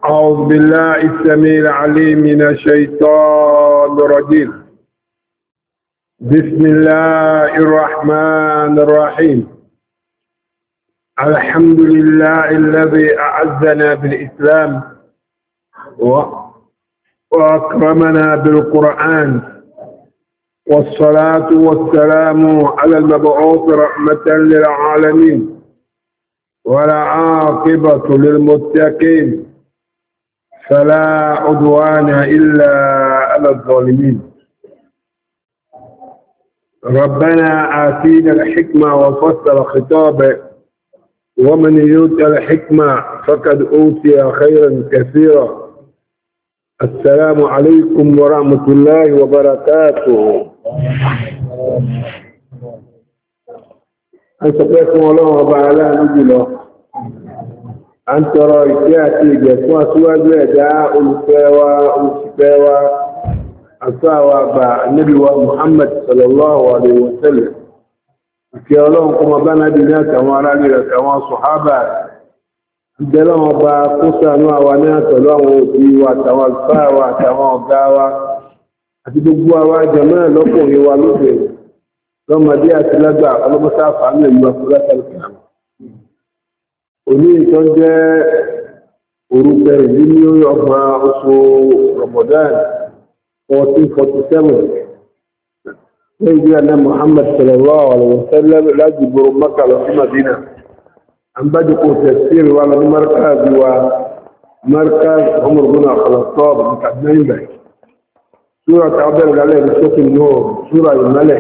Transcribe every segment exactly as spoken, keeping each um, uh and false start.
أعوذ بالله السميع العليم من الشيطان الرجيم. بسم الله الرحمن الرحيم. الحمد لله الذي أعزنا بالإسلام وأكرمنا بالقرآن، والصلاة والسلام على المبعوث رحمة للعالمين والعاقبة للمتقين، فلا عدوان إلا على الظالمين. ربنا آتينا الحكمة وفصل خطابه، ومن يؤت الحكمة فقد أوتي خيرا كثيرا. السلام عليكم ورحمة الله وبركاته. أنتم الله وبعلا نجله أن ترى إشياء جسوا سواء جاء الفوا الفوا أصحاب النبي محمد صلى الله عليه وسلم. كي الله كما بنا بنا كما رأي كما صحابة دلهم بقصة نوع ونات لهم في وتوفى وتوفى أتدبوا وجمال لكم يوالوه ثم دي أتلقى الله مسافة عن المسؤولات الكلام. Òní ìtọ́ jẹ́ orúkọ ìlú ní ọgbà oṣù Ramadan fourteen forty-seven ní ìdí àná Muhammad sallallahu alaihi wasallam láti gbòrò Makka lọ sí Madina. An bá jùkú tafsir wa ní markaz wa markaz Umar bin Khattab ní Kaduna ibẹ̀. Súra ta bẹ̀rẹ̀ lálẹ́ ní sókè náà, súra ìmọ́lẹ̀.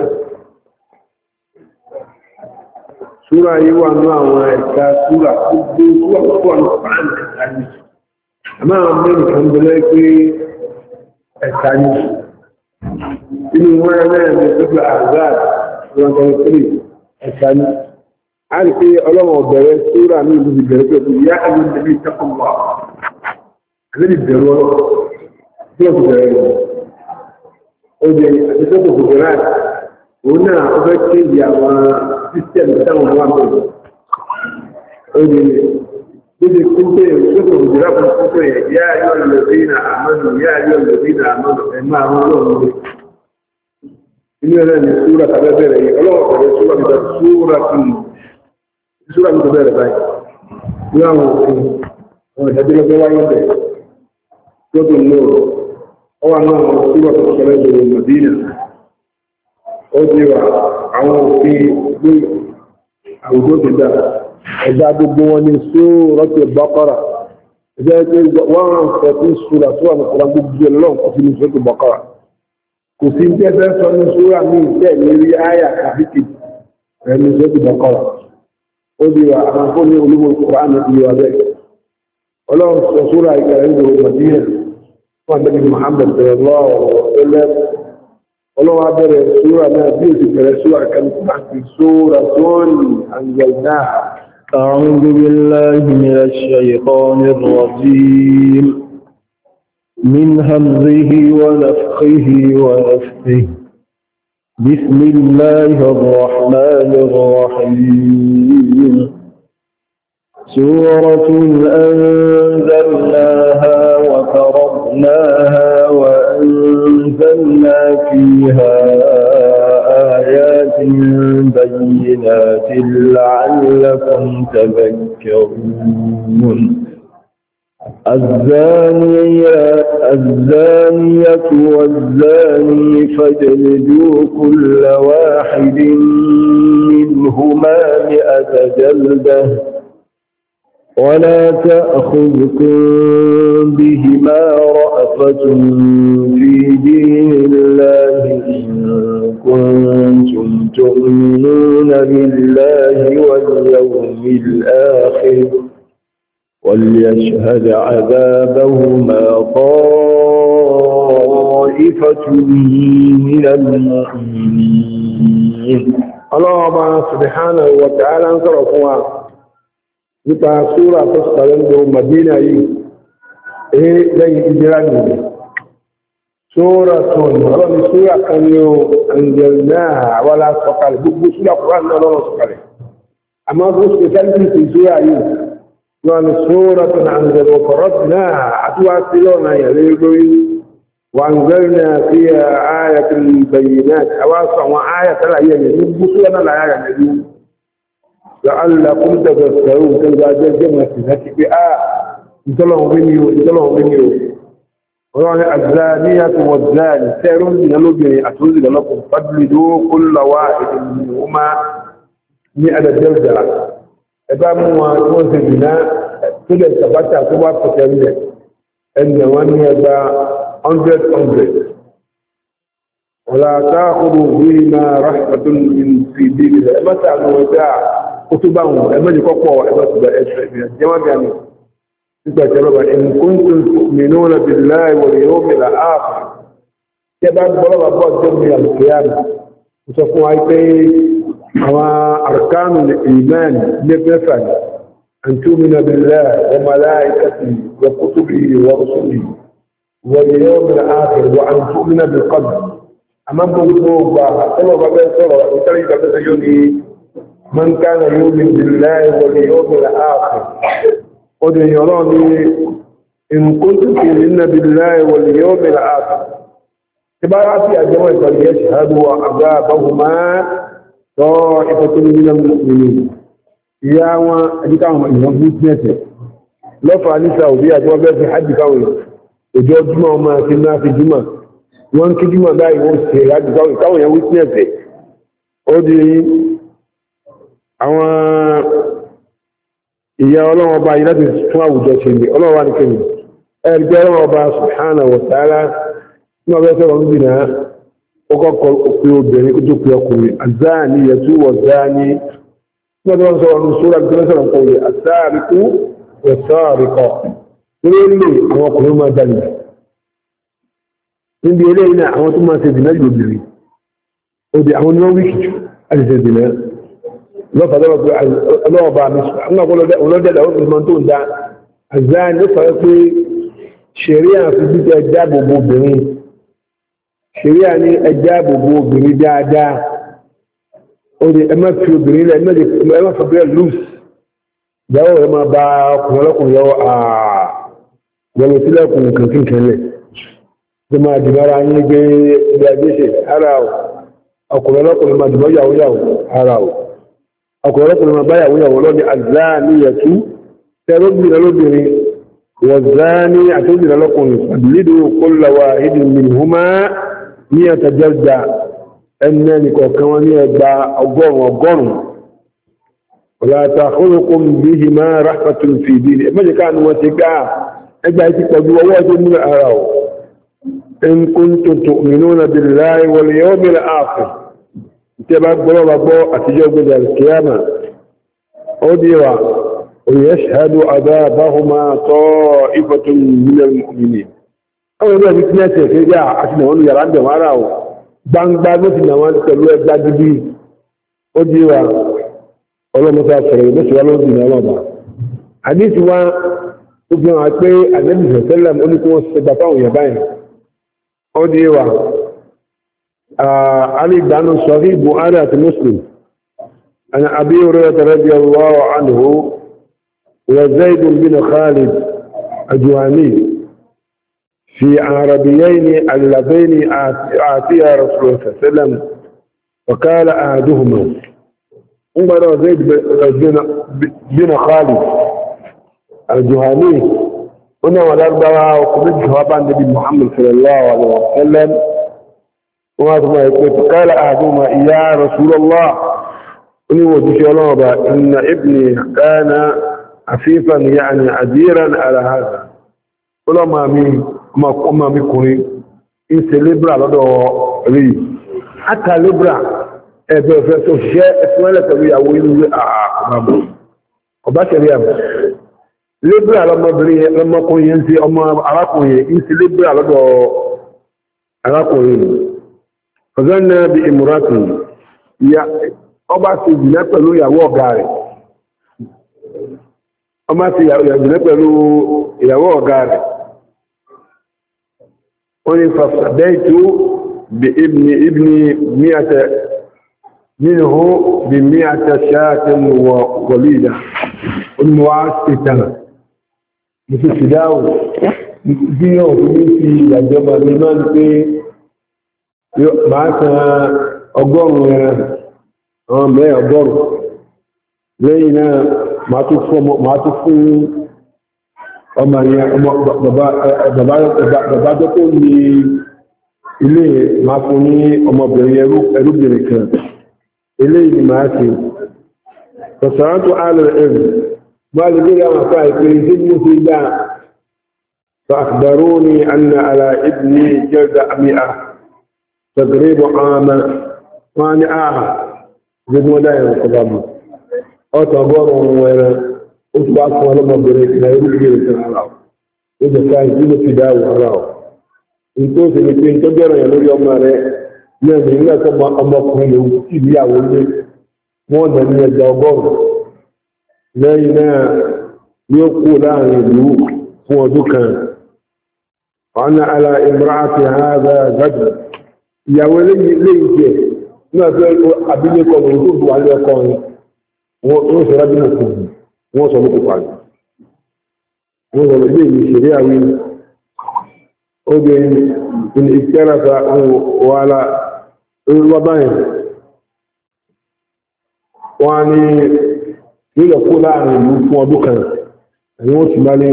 Súra yìí wà ní àwọn ẹ̀ka súra gbogbo súra púpọ̀ ní fàánì ẹ̀ka ní. Àmọ́ àwọn mẹ́rin kan bẹ̀rẹ̀ pé ẹ̀ka ní. Inú wọn ẹ̀rẹ́ ní pípẹ́ Azad one twenty-three ẹ̀ka ní. A rí pé ọlọ́wọ̀n bẹ̀rẹ̀ súra ní ìlú ìbẹ̀rẹ̀ pé ìyá ẹ̀lú ìdẹ̀bí ìtẹ́kùnwà. Àlẹ́ ìbẹ̀rù ọlọ́ tí ó bẹ̀rẹ̀ rẹ̀. Ó jẹ́ àtẹ́sọ́kò bẹ̀rẹ̀ òun náà ó fẹ́ kéde àwọn system táwọn wà bẹ̀rẹ̀. Ó ní bíbi kúndé ìṣòkò ìjìlá fún kúndé yẹ yá ayọ́ ìlẹ̀bí na àmọ́nù yá ayọ́ ìlẹ̀bí na àmọ́nù ẹ̀má àwọn ọlọ́run rẹ̀. Inú ẹ̀rẹ́ ni súra tàbí bẹ̀rẹ̀ yìí ọlọ́run bẹ̀rẹ̀ súra nígbà súra tún súra nígbà bẹ̀rẹ̀ báyìí. Ní àwọn òfin àwọn ìdájọ́ wáyé bẹ̀ tó tún lóòrò ọ wà náà súra tó sọ̀rọ̀ ìṣòro Madina. Ó ti wà àwọn òfin ní àwùjọ ti dá ẹ̀dá gbogbo wọn ní Suratul Baqara. Ẹ̀dá pé wọ́n rán fẹ̀tí súra tó wà ní Kùránì gbogbo ẹ̀lọ́n kò sí ní Suratul Baqara. Kò sí jẹ́ fẹ́ sọ ní súra ní ìtẹ́ ìlérí áyà kàbíkì rẹ̀ ní Suratul Baqara. Ó ti wà àwọn fún ní olúwo Kùránì ti wà bẹ́ẹ̀. Ọlọ́run sọ súra ìkàrẹ́ ìgbòho Madina fún àbẹ́ni Muhammad sallallahu alaihi wa sallam. Ọlọ́run abẹ́rẹ̀ súra náà bí òsì bẹ̀rẹ̀ súra kan láti súra tó ní àǹjẹ̀dá. أعوذ بالله من الشيطان الرجيم من همزه ونفخه ونفثه. بسم الله الرحمن الرحيم. سورة أنزلناها وفرضناها وأنزلنا فيها آيات بينات لعلكم تذكرون. الزانية الزانية والزاني فاجلدوا كل واحد منهما مئة جلدة ولا تأخذكم بهما رأفة في دين الله إن كنتم تؤمنون بالله واليوم الآخر وليشهد عذابهما طائفة من المؤمنين. الله سبحانه وتعالى انصرفوا nípa súra tó sọ̀rọ̀ ní Madina yìí èé lẹ́yìn ìjírá nìyí. Súra tó ní ọlọ́ ni súra kan ní o àǹjẹ̀l náà wọ́lá sọ̀kalẹ̀ gbogbo súra Kùránì náà lọ́rọ̀ sọ̀kalẹ̀. Àmọ́ bó ṣe sẹ́lẹ̀ ti súra yìí وأن سورة عنزل وفرضناها أتواصلون يليلوي وأنزلنا فيها آية البينات أواصع وآية لا يجب لا يجب لعلكم تذكرون تلقى جمع في بآه انتلهم مني انتلهم مني وقال الزانية والزاني سير من اللبن أتوزل لكم فاجلدوا كل واحد منهما مئة جلدة إباموا توزل بنا كل سبعة سبعة فتنة إن وان يبا hundred hundred ولا تأخذوا بهما رحمة من في دين الله ما تعلموا وتاع كتبهم أما يقوى أما تبقى الجواب يعني إن كنتم تؤمنون بالله واليوم الآخر كبعد بلغ الله جميع القيامة وتقول عيتي أركان الإيمان لبنفن أن تؤمن بالله وملائكته وكتبه ورسله واليوم الآخر وأن تؤمن بالقدر أمام بلغة صلى الله عليه وسلم من كان يؤمن بالله واليوم الآخر قد يراني إن كنت تؤمن بالله واليوم الآخر تباراتي أجمع فليشهدوا عذابهما طائفة من المؤمنين يا ما أجيكم إنهم بيتنته لو فعلي سعودية توابع في حد كوي وجو جمع ما كنا في جمع وان كجمع داي وسي حد كوي كوي يوسنته أودي àwọn ìyá ọlọ́run ọba yìí láti tún àwùjọ ṣe ní ọlọ́run wà ní kẹ́yìn ẹgbẹ́ ọlọ́run ọba subhanahu wa ta'ala ní ọbẹ̀ sọ̀rọ̀ ń gbìnà ọkọ̀ òpin obìnrin ó tó pé ọkùnrin àzáàní yẹtú wọ̀ záàní ní ọdún wọn sọ̀rọ̀ ní sóra bí wọ́n sọ̀rọ̀ ń kọ̀wé àsáàríkú wẹ̀sáàríkọ̀ lórí lè àwọn ọkùnrin máa jalè níbi eléyìí náà àwọn tó máa ṣe dìnnà yóò bìrì ó di àwọn oníwọ̀n wíkì jù láti ṣe dìnnà lọ́pàá lọ́wọ́ pé ọlọ́ọ̀bá mi ọlọ́dẹ̀dà ó fi mọ́ tó ń dá àzáà ní sọ pé ṣẹ̀ríà fi jíjẹ ẹjá gbogbo obìnrin ṣẹ̀ríà ní ẹjá gbogbo obìnrin dáadáa ó di ẹmọ́ fi obìnrin rẹ̀ ẹmọ́ fi bẹ́ẹ̀ lùs ìyàwó rẹ̀ máa bá ọkùnrin ọlọ́kùnrin yọ àwọ̀lọ̀ sílẹ̀kùn kankan kẹlẹ̀ tó máa dì mára yín gbé ilé ajéṣe ara ọkùnrin ọlọ́kùnrin máa dìbọ́ yàwó yàwó ara ò ọkùnrin ọkùnrin ma báyàwó yàwó lọ́ni àzáníyàtú tẹ́lóbìnrin lóbìnrin wọ̀záni àtóbìnrin lọ́kùnrin fàdìlídò kólàwà ìdí mìírànhúmá ní àtàjẹ́gbà ẹnẹ́ni kọ̀ọ̀kan wọn ní ẹgbà ọgọ́rùn ọgọ́rùn ọ̀làtà kólókùn bí i máa ráfàtún fi ìdí ẹgbẹ́jẹ̀ káànù wọn ti gbá ẹgbà ti pọ̀jú ọwọ́ tó mú ara ọ̀ in kuntum tu'minuna billahi wal yawmil akhir تبقى بلغة بو أتجاوب القيامة أوديوا ويشهد عذابهما طائفة من المؤمنين أو يبقى بكناسة في جاء عشان هون يرعب معراو بان بانوت نوان كلوه بلاجبي أوديوا الله مسافر بس ولو دين الله حديث هو ابن عطي النبي صلى الله عليه وسلم قل لكم السبطان يبين أوديوا علي بن صحيح بخاري مسلم أنا أبي هريرة رضي الله عنه وزيد بن خالد الجهني في عربيين اللذين آتيا رسول الله صلى الله عليه وسلم وقال أحدهما عمر زيد بن خالد الجهني هنا والأربعة وقبل جواب النبي محمد صلى الله عليه وسلم قال أحدهما يا رسول الله إني وديش الله إن ابني كان عفيفا يعني عديرا على هذا قل ما مي ما قم بكوني إن سليبرا لدو لي حتى ليبرا إذا فتو شيء اسمه لك بيا وين آه وباشر يا ليبرا لما بري لما كون ينسي أما أراكون إن سليبرا لدو أراكون فظن بإمراته يا أبا سيدنا pẹ̀lú ìyàwó ọ̀gá rẹ̀ ọmọ sí ìyàwó pẹ̀lú ìyàwó ọ̀gá rẹ̀ wọ́n ni fàfàdẹ́ìtò bí ibni ibni míyàtẹ̀ منه بمئة شاة ووليدة المعاصفة مثل فداو bí yóò fi fi ìyàjọba ní máa ń pé máa san ọgọ́rùn-ún ẹran àwọn mẹ́ ọgọ́rùn-ún lẹ́yìn náà máa tún fún ọmọ yẹn ọmọ bàbá tó tó ní ilé máa fún ní ọmọbìnrin ẹrúbìnrin kan eléyìí ni máa ṣe ọ̀sán tó àlọ́ ẹ̀rù máa lè gbé àwọn àpá ìpè tí mo fi dá فأخبروني أن على ابني جلد مئة تقريب عاما وأنا آه زد ودايا القضام أتبرع وأنا أتبعك ولما بريك لا يرجع لك إذا كان جيل في داو أراه إنتو سنتين تجرى يلو يوم ماري يعني إلا كما أمكم يوكي بيا ولي مودا من الجوابور لأينا يقول عن يدوك هو دكان وأنا على امرأة هذا غدر يا ولي ليك ما في أبيكم وجود عليكم وصل بينكم وصل بكم وصل بين الشريعة وبين إن اختلف وعلى الوضعين وعني يقول عن الموضوع أن يوصل مالي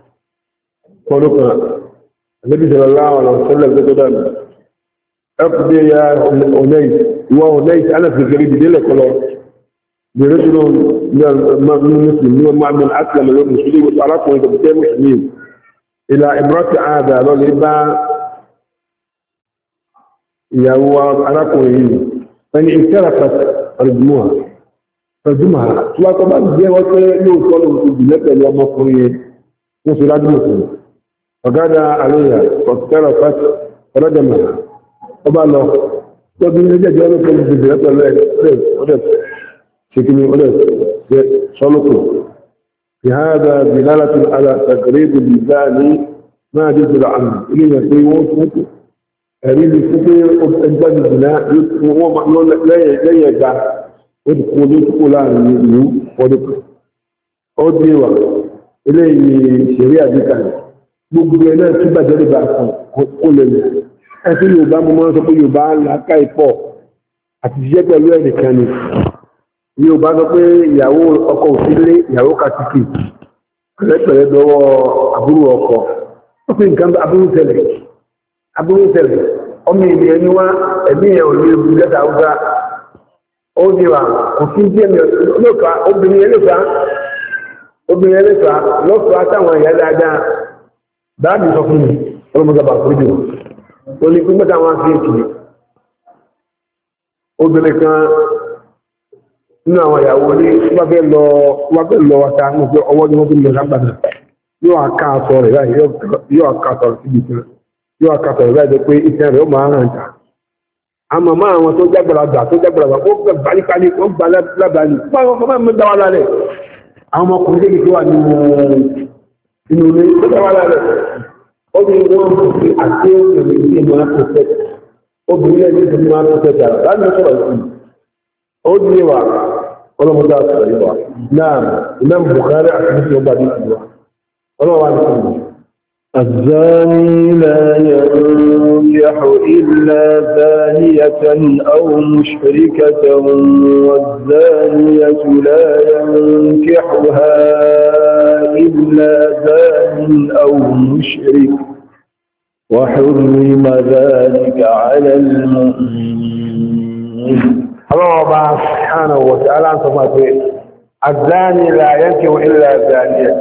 قولك النبي صلى الله عليه وسلم قال اقضي يا أنيس وأنيس أنا في قريب ديلك ولا برجل من المسلم من من أسلم من المسلمين وتعرفوا إذا بتاع مسلمين إلى امرأة عادة لو لبا يا هو أراكم فإن اعترفت رجموها رجمها سواء طبعا جاء وقت يوصلوا في البلاد اليوم مصريين وصل عدمكم فقال عليها فاقترفت رجمها طبعا لو طبعا نجا جانب في البلاد ولا شكلي ولا صلقوا في هذا دلالة على تقريب اللسان ما جزل عنه إلينا في وصفه أريد الفكر أبتدان الزنا وهو معنون لا يجع ودخول يدخل عنه ودخل أدريوا إليه شريعة ذكر gbogbo ẹ̀ náà tí bàjẹ́ lè bá kó lè lè ẹ̀sí Yorùbá mo máa ń sọ pé Yorùbá làákà ìpọ̀ àti ṣiṣẹ́ pẹ̀lú ẹnìkan ni Yorùbá sọ pé ìyàwó ọkọ òsílé ìyàwó kàtìkì pẹ̀lẹ́pẹ̀lẹ́ lọ́wọ́ àbúrò ọkọ ó fi nǹkan aburú ṣẹlẹ̀ aburú ṣẹlẹ̀ ọmọ ènìyàn ni wá ẹ̀mí ẹ̀ ò lè bu lẹ́tà Haúsá ó ní wa kò sí díẹ̀ mi lọ́fà obìnrin yẹn lẹ́fà obìnrin yẹn lẹ́fà lọ́fà táwọn ìyá dáadáa dáàbì sọ fún mi ọlọ́mọdé bá kúrò jù ó ní pípẹ́ táwọn fi èkì obìnrin kan nínú àwọn ìyàwó ní wọ́n fẹ́ lọ wọ́n fẹ́ lọ wata ní pé ọwọ́ ni wọ́n fi lọ lágbàdà yóò àká aṣọ rẹ̀ báyìí yóò àká aṣọ rẹ̀ síbi kan yóò àká aṣọ rẹ̀ báyìí pé iṣẹ́ rẹ̀ ó máa ràn jà àmọ́ máa àwọn tó jágbàlagbà tó jágbàlagbà ó gbà balíbalí ó gbà lábàlí wọ́n máa ń dá wa lálẹ́ àwọn ọmọkùnrin kékeré wà nínú inú ilé tó dá wa lálẹ́ ó ní wọ́n fi àti obìnrin tí ìmọ̀ àpòfẹ́ obìnrin ẹni tí ìmọ̀ àpòfẹ́ jà láti lọ sọ̀rọ̀ sí ó ní wa ọlọ́mọdé àtọ̀rọ̀ yìí wa náà Imam Bukhari àti Muslim ọgbà ní ìlú wa ọlọ́wà ní ìlú. الزاني لا ينكح إلا زانية أو مشركة والزانية لا ينكحها إلا زان أو مشرك وحرم ذلك على المؤمنين. الله سبحانه وتعالى الزاني لا ينكح إلا زانية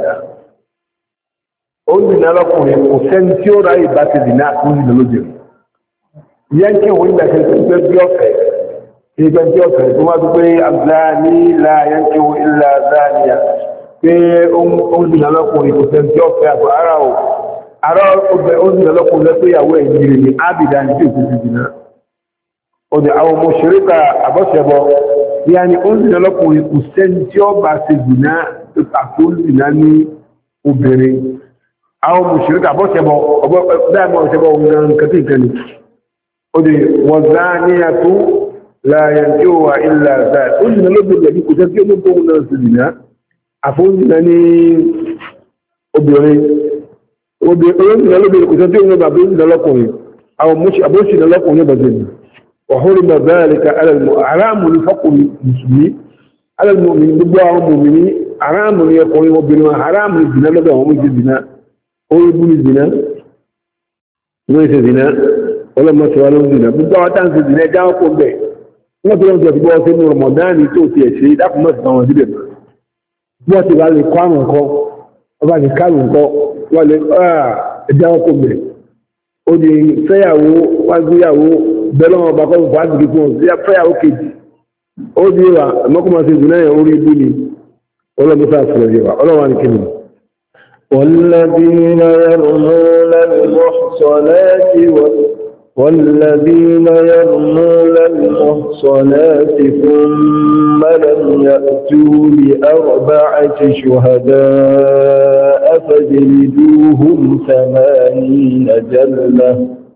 ó ń dìnnà lọ́kùnrin kò sẹ́ni tí ó ráyè bá ti dìnnà ó ń dìnnà lójú yẹnkí òun ìgbà kí n gbé bí ọ̀fẹ́ kí n gbé bí ọ̀fẹ́ tó máa dúpẹ́ àzáni la yẹnkí òun ìlà àzáníyà pé ó ń dìnnà lọ́kùnrin kò sẹ́ni tí ọ̀fẹ́ àgbà ara o ara ọgbẹ́ ó ń dìnnà lọ́kùnrin lẹ́pẹ́ ìyàwó ẹ̀ yìí ní ábìdá ní tí ò ti dìnnà ó di àwọn ọmọ òṣèré àbọ̀ṣẹ̀bọ yẹni ó ń dìnnà lọ́kùnrin kò sẹ́ni tí ó bá ti dìnnà àti ó ń dìnnà ní obìnrin àwọn mùsùlùmí àbọ̀ṣẹ̀bọ̀ dáàbọ̀ ọ̀ṣẹ̀bọ̀ òun kàtí ìkẹni ó di wọ̀záníyàtú لا ينكوها إلا ذات قلنا لابد الذي كتبت يوم قونا سيدنا أفوزنني أبيري قلنا لابد الذي كتبت يوم قونا لكم أو مش أبوشنا لكم يبزل وحرم ذلك على الحرام لفق المسلمين على المؤمنين بقوا المؤمنين حرام يقول وبنوا حرام الزنا لهم الزنا هو يبني الزنا ليس زنا ولا ما سوالهم زنا بقوا تانس الزنا جاءكم به wọ́n tó lọ́jọ́ ti bọ́ sínú rọmọdánì tó ti ẹ̀ṣẹ́ dákùnmọ́ ti tàwọn síbẹ̀ wọ́n ti wá lè kọ́ àrùn nǹkan ọba ní kárùn nǹkan wọ́n lè ẹjá ọkọ̀ bẹ̀rẹ̀ ó di fẹ́yàwó wájúyàwó bẹ́lọ́wọ́ ọba kọ́kọ́ fún àdìgbò fún ọ̀sẹ̀ fẹ́yàwó kejì ó di wà mọ́kànlá sí ìdùnnà yẹn orí ibú ni ọlọ́mọsá àfihàn yẹn wà ọlọ́wà ní kíni. والذين يرمون المحصنات والذين يرمون المحصنات ثم لم يأتوا بأربعة شهداء فاجلدوهم ثمانين جلدة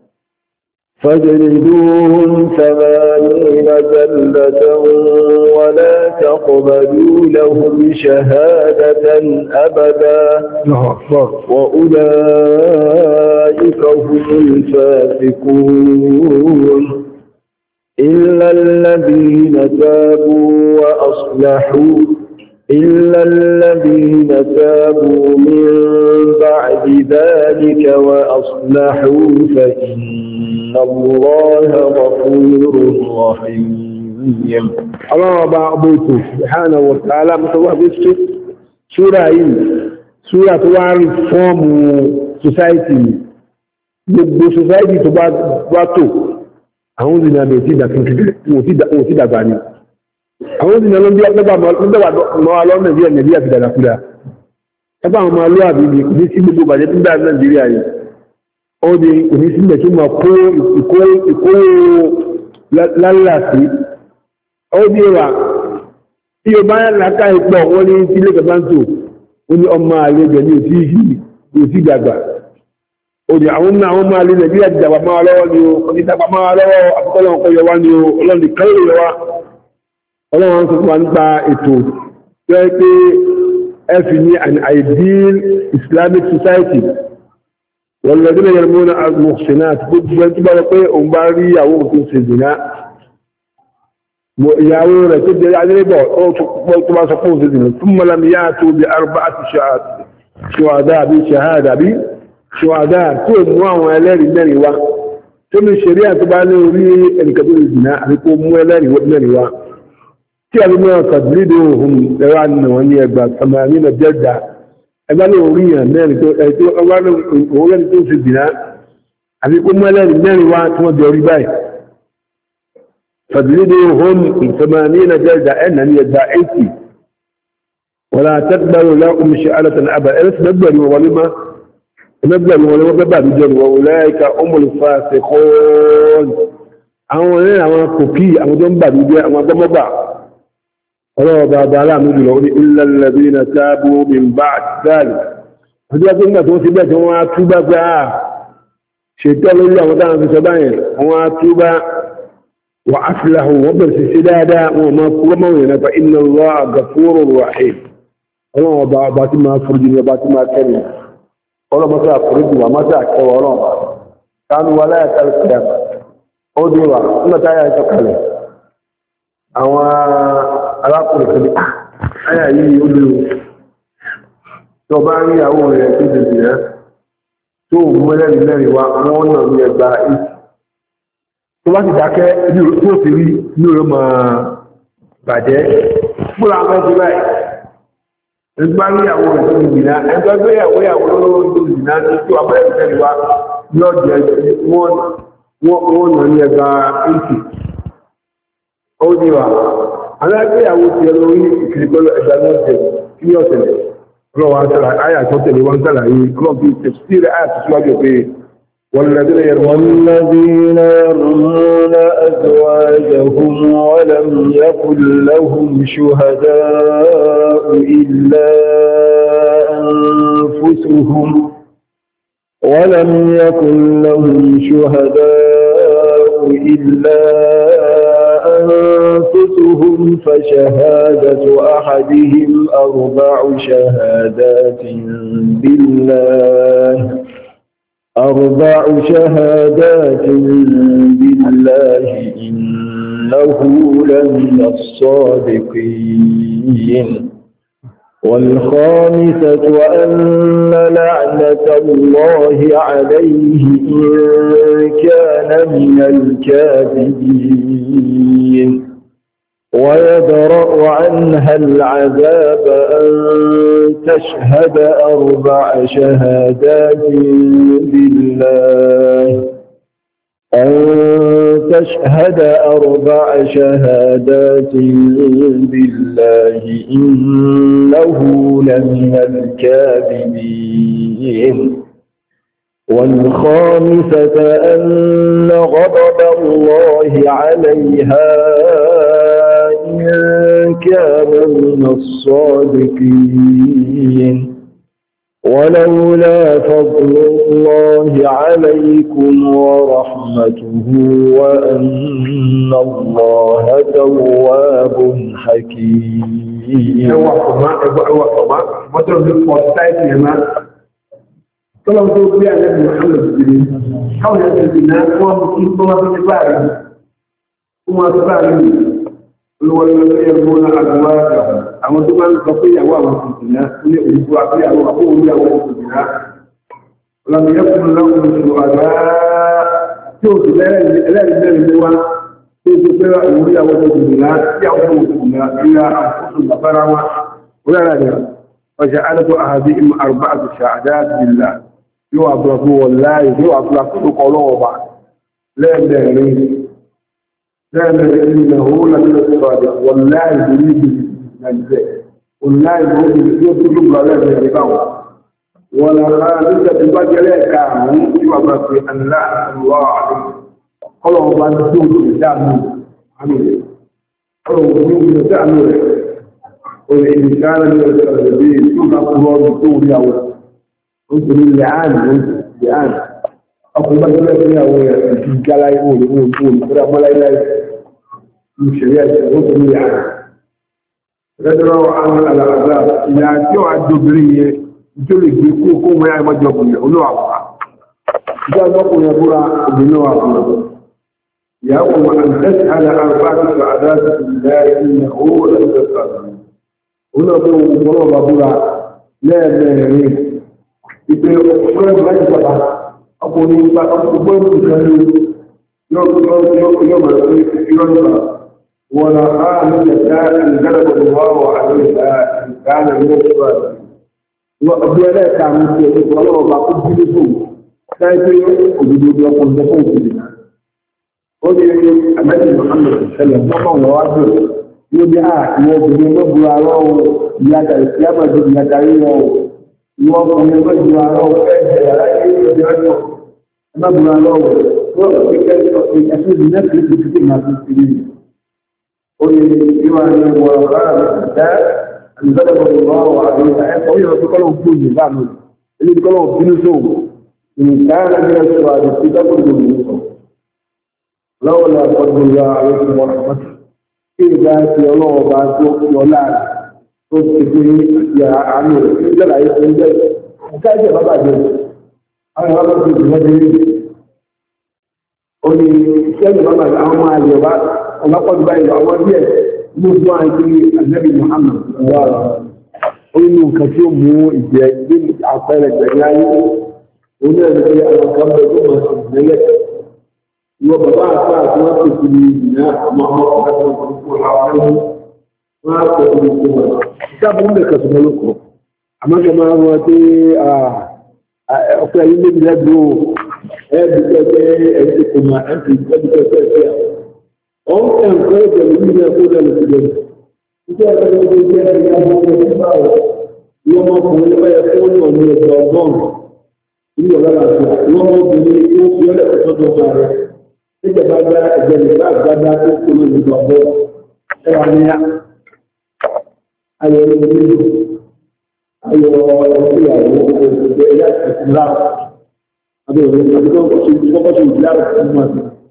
فاجلدوهم ثمانين جلدة ولا تقبلوا لهم شهادة أبدا وأولئك هم الفاسقون إلا الذين تابوا وأصلحوا إلا الذين تابوا من بعد ذلك وأصلحوا فإن الله غفور رحيم. الله أبوته سبحانه وتعالى متوقع بيسك سورة سورة تواري فوم society gbogbo society tó bá tó àwọn ìrìnà bẹ̀ tí ìdàgbà ní àwọn ìrìnà ló ń bí ọgbẹ́gbà mọ́ alọ́ nàìjíríà nàìjíríà fi dàdàkúdà ẹgbà àwọn ọmọ alóàbí ní kò ní sí gbogbo bàjẹ́ tó dáa nàìjíríà yìí ó di kò ní sílẹ̀ tí ma kó ìkó lálàsí ó di wà tí o bá láká ipọ̀ wọ́n ní tí lẹ́gbẹ̀ẹ́ bá ń tò ó ní ọmọ àlejò ní òtí ìdàgbà òdì àwọn náà wọ́n máa lè nàìjíríà jàgbà máa lọ́wọ́ ni o onítàgbà máa lọ́wọ́ àkọ́kọ́lọ́ ọkọ̀ yọ wá ni o ọlọ́dì kẹ́lẹ̀ yọ wá ọlọ́wọ́n tó wà nípa ètò tó yẹ pé ẹ fi ní an ideal Islamic society wọ́n lọ́dí lè yẹn múná al-muhsinat àti gbogbo tó bá rọ pé òun bá rí ìyàwó tó ṣe zìnà ìyàwó rẹ̀ tó jẹ́ adélébọ̀ tó bá sọ pé òun ṣe zìnà fún mọ́lámi yá tó bí arba'ati shuhada bí shahada bí ṣùwádá tí ó mú àwọn ẹlẹ́rìí mẹ́rin wá tó ní ṣeré àti bá ní orí ẹnìkan tó lè jìnà àti kó mú ẹlẹ́rìí mẹ́rin wá tí a lè mú ọ̀sà bílédò ohun ẹ̀rọ àná wọn ní ẹgbà samani na jẹ́jà ẹgbà ní orí yàn mẹ́rin tó ẹ̀tọ́ ọgbà ní orí tó ṣe jìnà àti kó mú ẹlẹ́rìí mẹ́rin wá tí wọ́n jẹ orí báyìí fàbílédò ohun samani na jẹ́jà ẹ̀nà ní ẹgbà eighty wọ́n àtẹ́gbẹ̀rún lákùn ṣe alẹ́tàn àbà ẹ̀rẹ́sì نبدأ ولو بابا بجد وأولئك هم الفاسقون àwọn ẹ̀rẹ́ àwọn kòkí àwọn tó ń bà ní jẹ́ àwọn agbọ́mọ́gbà ọlọ́wọ́ bá bá aláàmú jùlọ ní illa alladhina tabu min ba'd dhalik ọjọ́ pé nígbà tó ń ti bẹ́ẹ̀ tí wọ́n á túbá pé à ṣètọ́ lórí àwọn táwọn fi sọ báyẹn àwọn á túbá wa aslahu wọ́n bẹ̀rẹ̀ sí sí dáadáa wọn máa kúrọ́ mọ́ ìrìnà pa inna Allaha ghafurur rahim ọlọ́wọ́ bá bá tí máa forí jùlọ bá tí máa kẹ́rin ọlọ́mọdé àforíjì wà mọ́tí àkẹwà ọlọ́mà kánú wà láyà kálùkìdà ó dé wà nígbàtí àyà ìtọ́kalẹ̀ àwọn alákùnrin kan ní àyà yìí ó léwu tó bá rí àwọn rẹ̀ tó dèjì rẹ̀ tó mẹ́lẹ́rìn mẹ́rin wá wọ́n náà ní ẹgbà ìsì tó bá ti dákẹ́ tó ti rí ní ọ̀rọ̀ máa bàjẹ́ fúnra mẹ́jì báyìí ẹgbẹ́ ìyàwó rẹ̀ tó ìgbìnà ẹgbẹ́ ìyàwó ìyàwó lọ́wọ́ tó ìgbìnà ní tó abẹ́rẹ́ ìfẹ́lẹ̀ wa lọ́jẹ́ wọ́n nà ní ẹgbà eighty ó ní wa àwọn ẹgbẹ́ ìyàwó ti ẹlọ orí ìkìlì pẹ̀lú ẹgbà náà jẹ kí ní ọ̀sẹ̀lẹ̀ ọlọ́wọ́ àtàrà àyà tó tẹ̀lé wọn sàlàyé ọlọ́bí tẹ̀síìrì àyà tó síwájú pé والذين يرمون أزواجهم ولم يكن لهم شهداء إلا أنفسهم ولم يكن لهم شهداء إلا أنفسهم فشهادة أحدهم أربع شهادات بالله أربع شهادات بالله إنه لمن الصادقين والخامسة أن لعنة الله عليه إن كان من الكاذبين ويدرأ عنها العذاب أن تشهد أربع شهادات بالله أن تشهد أربع شهادات بالله إنه لمن الكاذبين والخامسة أن غضب الله عليها إن كان من الصادقين ولولا فضل الله عليكم ورحمته وأن الله تواب حكيم. Tọ́lọ́n tó gbé àlẹ́bì Muhammad jìrì, káwọn ẹ̀sẹ̀ ìdìnà wọ́n mú kí tó wá tó ti báyìí, fún wọn tó báyìí, olúwọ́lọ́lọ́ ẹgbọ́n àgbà àwọn tó máa ń sọ pé ìyàwó àwọn ìdìnà ní òyìnbó àpéyàwó àpóhùn ìyàwó ìdìnà. Ọlọ́mìyẹ́kùn lọ́kùn ìṣòro àgbà tí ó sì lẹ́rìí wá tí ó ti pé òun ìyàwó ìdìnà tí àwọn ìdìnà ìyá àkóso bàbára wa. وجعلت أهدئهم أربعة شهادات بالله yóò àbúrò fún wọn láàyè yóò àbúrò fún ọkọ̀ ọlọ́wọ́ bá lẹ́ẹ̀mẹ̀rin lẹ́ẹ̀mẹ̀rin ìlú ìhòòhò lábílẹ̀ sọ́ọ̀dẹ̀ wọn láàyè lórí ìlú nàìjíríà wọn láàyè lórí ìlú yóò tó lùgbà lẹ́ẹ̀mẹ̀rin báwọn wọn lára nígbà tí bá jẹ́ lẹ́ẹ̀ka àwọn yóò àbúrò fún ànilá àlùwà àdé ọlọ́wọ́ bá tó tó dáàmú àmì ọlọ́wọ́ tó tó dáàmú rẹ̀ òye ìdíkàrà ní ọjọ́ ìrẹ̀lẹ̀ tó bá kúrò ọdún tó rí àwọn nítorí lẹ́àánì lẹ́àánì ọkùnrin bá jẹ́ lẹ́gbẹ̀ẹ́ àwọn ìgbàlá ìwò olówó olówó olówó amọ́láìláì ní ìṣẹ̀lẹ̀ ẹ̀ṣẹ̀ ó tó ní lẹ́àánì rẹ́dọ́rọ̀ àwọn alàgbà ìyá tí ó àjọbìnrin yẹn tó lè gbé kó kó mọ́ ẹmọ́jọ ọkùnrin olówó àpá ìjọ ọkùnrin ẹbúra obìnrin wà fún ọ ìyàwó wọn àti àlà àrùbá àti àdáàtì ìlẹ̀ ìlẹ̀ owó lẹ́gbẹ̀ẹ́ òun náà fún òun fọ́nà ọba búra lẹ́ẹ̀mẹ́rin ìpè ọ̀pọ̀lọpọ̀ láti bàbá ọkùnrin nípa ọgbọ́n ìkan ní yóò máa fi irọ́ nípa wọn náà á ní ẹ̀dá ìgbàlódé wà wà àti ìgbà ìgbàlódé ní ọjọ́ àti ọdún ẹlẹ́ẹ̀ka mi ti ẹ̀dẹ́ fún ọlọ́wọ́ bá kó bílé fún láì pé òdodo bí ọkùnrin tó fún òkèlè ó ní àmẹ́tì Muhammad ṣẹlẹ̀ tọ́kọ̀ wọn wá dùn yóò bí àwọn obìnrin mọ́bù àárọ̀ ìyàtà ìsìlámà tó ìyàtà ríwọ̀ ìwọ̀n ọkùnrin mọ́bù àárọ̀ ẹ̀jẹ̀ aláyé ìjọ ọjọ́ mọ́bù àárọ̀ wọ́n fi kẹ́kọ̀ọ́ ìyàtọ̀ ìdínẹ́kìlì tó ti máa fi sí ní ó ní ìwà ní wọ̀n ọ̀rọ̀ àmìdá àmìdọ́dọ̀ ìwọ̀ àmìdá ẹ̀kọ́ yóò fi kọ́lọ̀ fún ìlú bá mi ilé kọ́lọ̀ bínú tó nǹkan ẹgbẹ́ sọ àdìsí dọ́kùnrin lọ́wọ́ lọ́kọ̀ọ́dún ya àyẹ̀kọ́ wọn tí ìgbà tí ọlọ́wọ́ bá tó yọlá tó ti fi yàrá àánú rẹ̀ ní ìjọba ayé tó ń jẹ́ ọ̀gá ìjọba bàjẹ́ àwọn ìwà bá tó ti wọ́n dé rí. ó ní iṣẹ́ ìjọba bàjẹ́ àwọn ọmọ àjọba ọlọ́pọ̀jù báyìí lọ àwọn díẹ̀ ní ojú àti ànábì Muhammad wà ó ní nǹkan tí ó mú ìjẹ́ bí àpẹẹrẹ gbẹ̀yìn ayé ó ní ẹni pé àwọn kan bẹ tó mọ̀ sí ìgbẹ́lẹ̀ ìwọ bàbá àti àti wọn ti fi ìyá ọmọ ọmọ ọmọ ọmọ ọmọ ọmọ wọn á pọ̀ ní ìkó wọn. ìsáàbù ń bẹ̀ kẹsàn-án lóko àmọ́ kí a máa wọ pé ọkọ̀ ẹ̀yìn méjì lẹ́dùn ó ẹ̀ẹ́dì pẹ́pẹ́ ẹ̀ẹ́dì kò máa ẹ̀ẹ́dì ẹ̀ẹ́dì pẹ́pẹ́ ẹ̀ẹ́dì ọ̀hún ẹ̀ ń kọ́ ẹ̀jẹ̀ lórí ilé ẹ̀kọ́ lẹ́nu ti bẹ̀rẹ̀. iṣẹ́ ẹ̀ka ló ń jẹ́ ẹ̀yà ọmọ ọmọ ìwọ́n ọmọkùnrin ló yẹ kó ní ọ̀nà ẹ̀dọ̀ ọgọ́rùn-ún ní ọ̀la làbíà ìwọ́n ọmọbìnrin tó fi ọlẹ́kọ̀ọ́ tó tó rẹ̀ níjọba gba ẹ̀jẹ̀ nígbà gbádá tó kó lórí ìgbàgbọ́ ẹwà ní ayọ̀ ìlú ayọ̀ ìyàwó òṣèlú ẹ̀yà ìsìláàmù abẹ́rẹ́ àbíkọ́ kọ́kọ́ ṣe ìsìláàmù fún wọn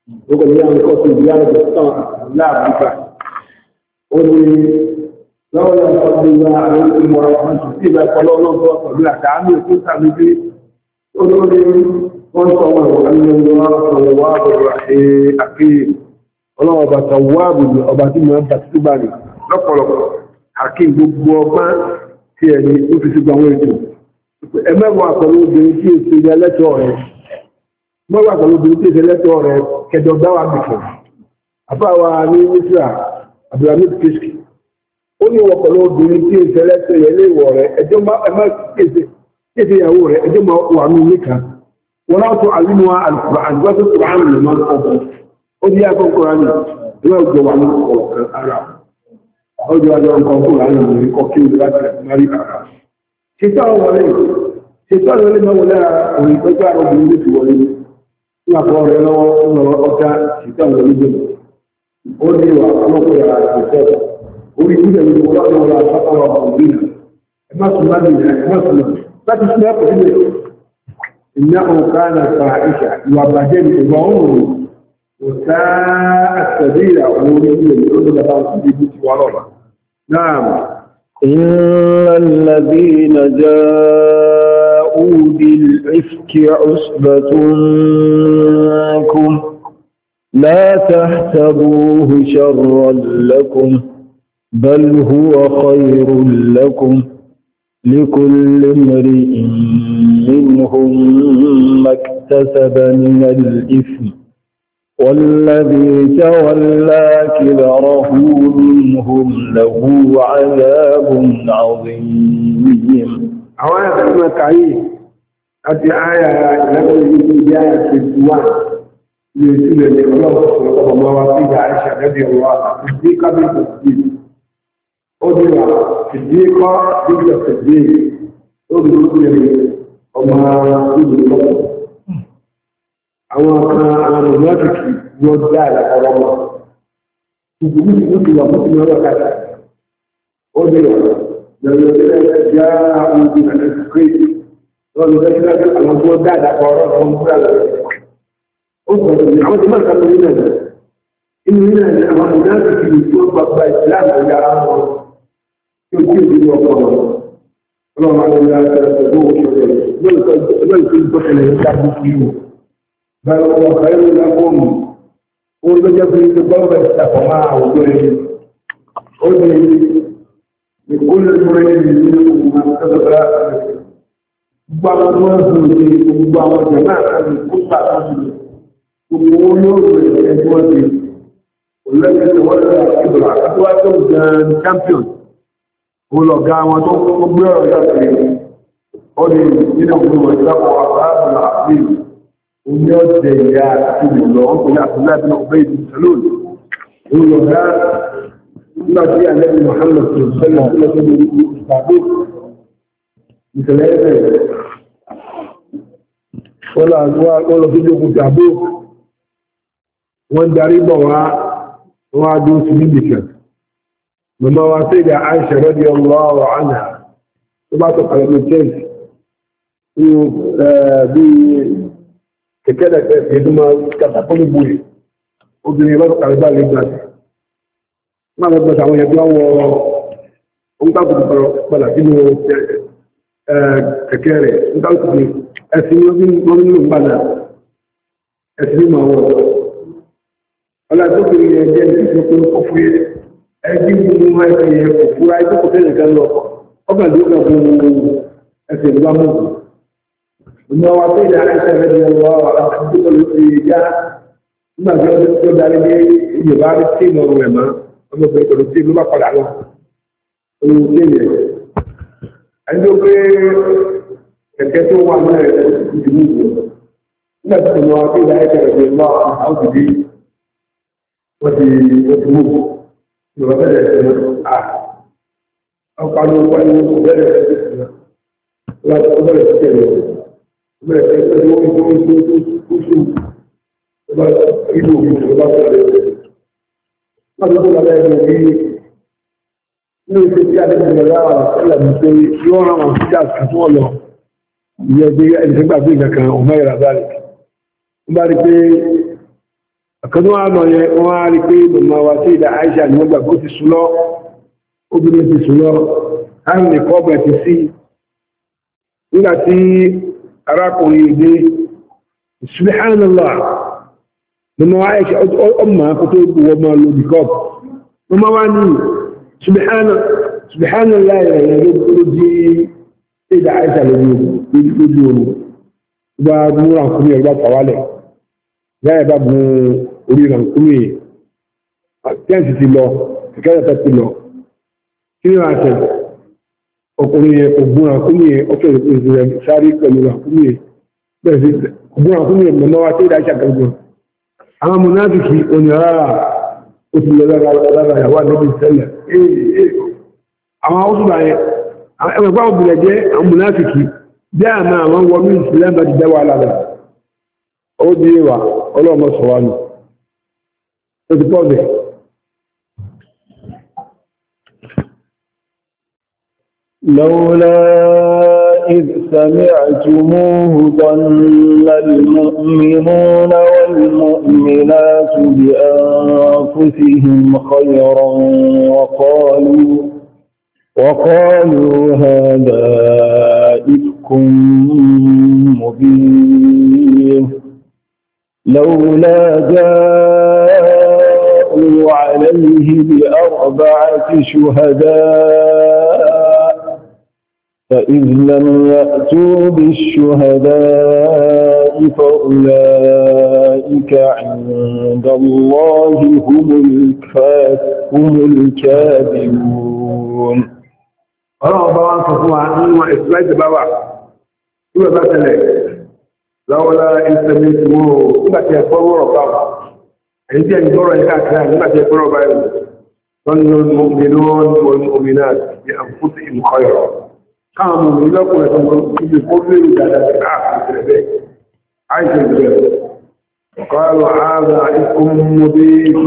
وقال لي أنا كنت زيارة لا بفا قولي لولا فضل الله عليكم ورحمته إذا قالوا الله فضل تعالى كنت عبدي قولي وانصروا أن الله تواب الرحيم أكيد الله أبا تواب أبا تيما أبا تتبعني لقلق حكيم ببوما تيني وفي سبعويته أما وقالوا بنتي سيدالته ما وقالوا بنتي سيدالته كدو دوا بكم أبا واني مثلا أبا ميت كشكي ó ní wọ́n pẹ̀lú obìnrin tí ìṣẹ́ lẹ́sẹ̀ yẹn lè wọ̀ rẹ̀ ẹjọ́ máa kéde kéde ìyàwó rẹ̀ ẹjọ́ máa wà ní nìkan wọ́n láwọn tó àlínú àlùkùrọ̀ àdúgbò tó kùrọ̀ àmì lè máa ń kọ̀ọ̀bọ̀ ó ní yàtọ̀ kùrọ̀ àmì ìwé ọjọ́ wà ní ọ̀kan ara ọjọ́ àjọ nǹkan kùrọ̀ àmì lè kọ́ kí ìlú láti márí ara ṣètò àwọn wọlé ṣètò àwọn wọlé máa wọlé òun ìpẹ́jọ́ àwọn obìnrin lè ti wọlé ní àpò rẹ̀ lọ́wọ́ ọjà ṣètò àwọn wọlé bẹ̀rẹ̀ ó ní ìwà ọlọ́kùnrin àti orí ìpínlẹ̀ ìlú ọlọ́run ọlọ́run àpapọ̀ ọ̀gbìn ẹ̀má sùn má bìí ẹ̀má sùn láti sún ẹ̀kọ́ sílẹ̀ ìyá ọ̀ká náà fa ìṣà ìwà bàjẹ́ ní ìwà òun ọ̀ká àtẹ̀lé ìyàwó orí ìpínlẹ̀ ìlú ọlọ́run àpapọ̀ ìlú ti wà lọ́la. náà إن الذين جاءوا بالإفك عصبة منكم لا تحسبوه شرا لكم بل هو خير لكم لكل امرئ منهم ما اكتسب من الإثم والذي تولى كبره منهم له عذاب عظيم. أولا كما تعيين أتي آية لكم يجب آية في الدوان يسير الله صلى الله عليه وسلم عائشة رضي الله عنها صديقة بالتصديق أدرى صديقة بنت الصديق أدرى وما رسول الله أما كان منافق يودع لقرما تقول لك يا مسلم وكذا أدرى لو جاءوا بالعسكري قالوا لك أنا يودع لقرما أصلا العودة ما كانوا هنا إن هنا الأمر منافق يتوقف بإسلام ويعرفه يمكن أن يوقفه اللهم على الله تنسبوه بل كنت بخل يتعبوا فيه بل هو خير لكم ورجع في الضرب استقماع وجهه أدري لكل المريد منكم ما كتب بعض الناس بعض الجماعة بعض وقولوا بالإجواد والذي تولى كبرى أتواجه كان كامبيون هو لو قام وطبع يأتي قولي إنه هو يتقوى أصحاب العظيم وميوت يا أكيد الله وقل عبد الله بن عبيد بن سلول هو لو قام ما في النبي محمد صلى الله عليه وسلم يستعبوه مثل هذا ولا أزواج ولا فيديو متعبوه wọ́n darí bọ̀ wá wọ́n á dúró sí níbi kan mọ̀mọ́ wa sí ìdá Aisha radiyallahu anha tó bá tó kàlẹ̀ ní chẹ́ǹsì bí kẹ̀kẹ́ dẹ̀kẹ́ ìdúmọ̀ kàtàkùn ìbúrẹ̀ obìnrin bá tó kàlẹ̀ bá lè gbà sí wọ́n á lọ gbọ́ta àwọn ẹgbẹ́ wọ oúnkàkùn padà sínú kẹ̀kẹ́ rẹ̀ oúnkàkùn ẹ̀sìn wọn nílò gbàdà ẹ̀sìn mọ̀ wọn ọlá tó fi yẹ jẹ́ ìṣẹ́ tó ń kọ́ fún ẹgbẹ́ gbogbo ẹgbẹ́ yẹ kò fúra ẹgbẹ́ kò tẹ́lẹ̀ kan lọ ọgbà tó kà fún ẹsẹ̀ ìgbà mọ́ ọmọ wa tó yẹ ẹsẹ̀ rẹ̀ ní ọwọ́ àdúgbò ló ti yá nígbà tí wọ́n tó darí ní yorùbá rí tí ìmọ̀ rẹ̀ mọ́ ọmọ bẹ̀rẹ̀ pẹ̀lú tí ló bá padà lọ ohun tí yẹ ẹni tó pé kẹ̀kẹ́ tó wà ní ẹ̀ ìdìbò nígbà tí ọmọ wa tó yẹ ẹsẹ̀ rẹ̀ ní ọwọ́ àdúgbò wọ́n ti wọ́n ti mú ìwọ̀n bẹ̀rẹ̀ ẹ̀sẹ̀ à ọkọ̀ àwọn ọkọ̀ ẹni wọ́n bẹ̀rẹ̀ ẹ̀sẹ̀ wọ́n ti bẹ̀rẹ̀ ẹ̀sẹ̀ rẹ̀ bẹ̀rẹ̀ ẹ̀sẹ̀ wọ́n ti tó tó tó tó tó ìlú òbí tó bá bẹ̀rẹ̀ ẹ̀sẹ̀ wọ́n ti tó bẹ̀rẹ̀ ẹ̀sẹ̀ bí ní oṣù tí a ti bẹ̀rẹ̀ láwọn àṣẹlẹ̀ mi pé yóò rán wọn sí àṣà tó lọ ìyẹn bí ẹni tó gbàgbé ìgbà kan ọmọ ìrà bá rẹ̀ wọ́n bá rí pé àkànú àmọ̀ yẹn wọ́n á rí pé màmá wa sí ìdá Aisha ni wọ́n gbà bó ti sùn lọ obìnrin ti sùn lọ láàrin lè kọ́ ọ̀bẹ̀ ti sí nígbà tí arákùnrin ìdí subhanallah màmá wa Aisha ọmọ akọ́tọ́ ìgbòwọ́ máa lo bìkọ́ màmá wa ní subhanallah ìrẹ̀lẹ̀ ló di ìdá Aisha lójú oòrùn bá múra kúrò ẹgbà tàwálẹ̀ láyé bá bú orí ìrànkúrò tẹ́ǹsì ti lọ ìkẹ́rẹ̀ta ti lọ kí ní wọ́n tẹ̀ ọkùnrin yẹn ògùn àkúrò yẹn ọ̀fẹ́ ìrìnlẹ̀ sáré pẹ̀lú àkúrò yẹn bẹ́ẹ̀ sí ògùn àkúrò yẹn mọ̀mọ́ wá tí ìdá ìṣàkẹ́gbọ̀n àwọn mọ̀náfíkì onírárá ó ti lọ lára ìyàwó àdébí tẹ́lẹ̀ àwọn ọ̀ṣùgbà yẹn ẹgbẹ̀gbà òbílẹ̀ jẹ́ àwọn mọ̀náfíkì bí àmà àwọn wọnú ìsìlẹ̀ bá ti dẹ́wà lára ó di wà ọlọ́mọ sọ̀wánù ó ti pọ̀ bẹ̀. لولا إذ سمعتموه ظن المؤمنون والمؤمنات بأنفسهم خيرا وقالوا وقالوا هذا إفك مبين لولا جاءوا عليه بأربعة شهداء فإذ لم يأتوا بالشهداء فأولئك عند الله هم الكاذبون. ọlọ́run bá wá ń sọ fún wa nínú ìsìláìsì bá wà tí wọ́n bá tẹ̀lẹ̀ lọ́wọ́lá ìsẹ̀mí ìwò nígbàtí ẹ̀kọ́ wọ́rọ̀ bá wà èyí tí ẹni gbọ́rọ̀ ẹ̀ká àkíyà nígbàtí ẹ̀kọ́ rọ̀ báyìí lọ́nà mọ̀mìnà mọ̀mìnà bí àkútì ìmùkọ́yọ̀ káwọn mọ̀mìnà lọ́kùnrin tó ń bí kó lè rí dáadáa sí káàkiri bẹ́ẹ̀ àìsàn ìbẹ̀rẹ̀ ọ̀kọ́rọ̀ ààrẹ ikú mọ̀bí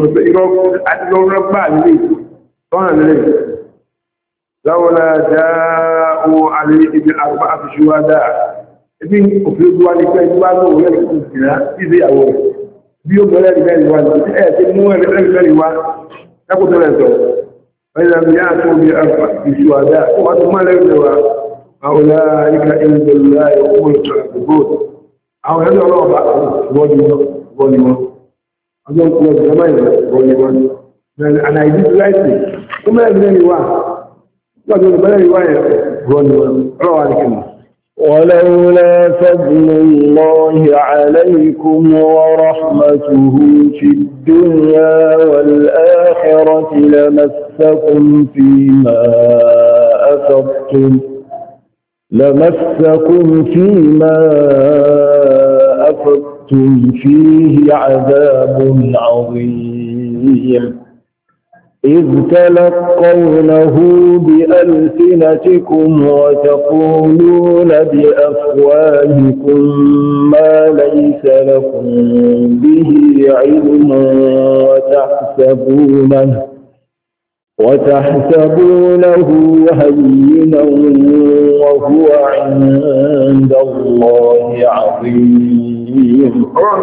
ìrọ̀gbà لولا جاءوا عليه بأربعة شهداء ابن أفراد والك إجوال ويلك الزنا إذا أول بيوم ولا رجال ولا إيه تنوى رجال ولا تقول له فإذا يأتوا بأربعة شهداء وهذا ما لا يدوى أولئك عند الله هم الكاذبون أو هذا الله بعد ظالم ظالم هذا هو الزمان ظالم أنا أجيب لايتي ثم يبني واحد ولولا فضل الله عليكم ورحمته في الدنيا والآخرة لمسكم فيما أفضتم لمسكم فيما أفضتم فيه عذاب عظيم إذ تلقونه بألسنتكم وتقولون بأفواهكم ما ليس لكم به علم وتحسبونه وتحسبونه هينا وهو عند الله عظيم.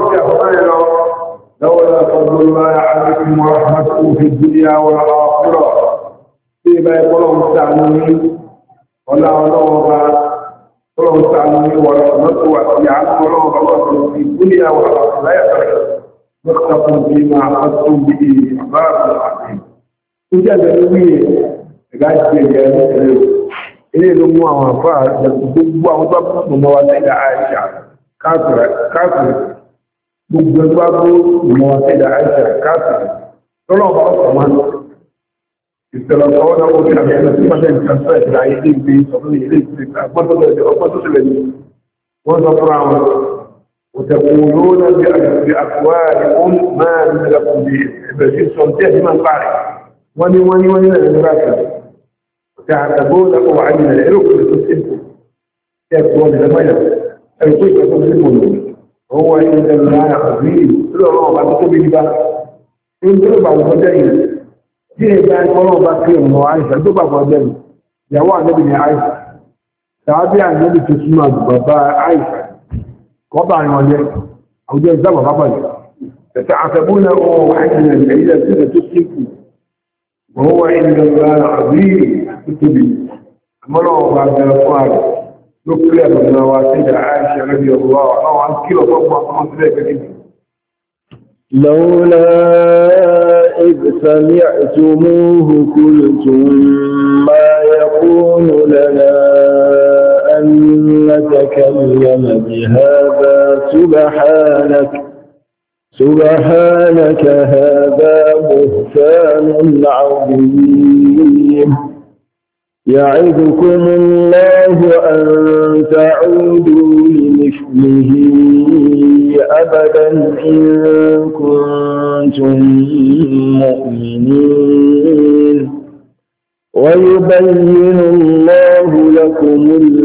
لولا فضل الله عليكم ورحمته في الدنيا والآخرة فيما يقولون تعلمين ولا ولوغا قولون تعلمين ورحمته ويعلم ولوغا في الدنيا والآخرة لا يفرق مختلف فيما أخذتم به عذاب عظيم. إن جاء ذلك قاعد يجري إليه لموا وفاء يقبوا وضبط مواسيد عائشة كافر كافر gbogbo ẹgbẹ́ bó ìmọ̀ àtẹ́dà àìsà káàkiri lọ́lọ́ọ̀bá ọ̀sán máa ń ìtẹ̀lọ̀sọ́ ọ̀nà òkè àmì ẹ̀nà tí wọ́n tẹ́ ìtànsọ́ ìtìlá ayé tí ìgbé ìsọ̀rọ̀ ilé ìtìlẹ̀ ọgbọ́n tó sílẹ̀ ní wọ́n sọ fún àwọn òtẹ̀kùnlónà bí àgbẹ̀ àkùwárí òun máa ń tẹ̀lẹ̀kùn bí ẹ̀bẹ̀ sí sọ tí ẹ̀dí máa ń parí wọ́n ní wọ́n ní wọ́n ní nàìjíríà kan òtẹ̀ àtàgbó lẹ́kọ̀ọ́ wà ní ẹ̀rọ òkùnrin tó sí ẹ̀kọ́ ọ̀dẹ̀lẹ́mọ̀yà ẹ̀kọ́ ìgbà tó sí mọ̀ هو عند الله عظيم لو الله بعد كل بقى إن تبع وجهي جه بقى الله بعد كل عائشة تبع وجهي يا واحد ابن عائشة تابع النبي تسمع بابا عائشة قطع وجهي أو جه زما بابا تتعصبونه حسنا إذا كنت تسلكوا وهو عند الله عظيم كتبي أمره بعد الأفوال نكلم النواسيد عائشة رضي الله عنها عن كيلو فوق لولا إذ سمعتموه قلتم ما يكون لنا أن نتكلم بهذا سبحانك سبحانك هذا بهتان عظيم يعظكم الله أن تعودوا لمثله أبدا إن كنتم مؤمنين ويبين الله لكم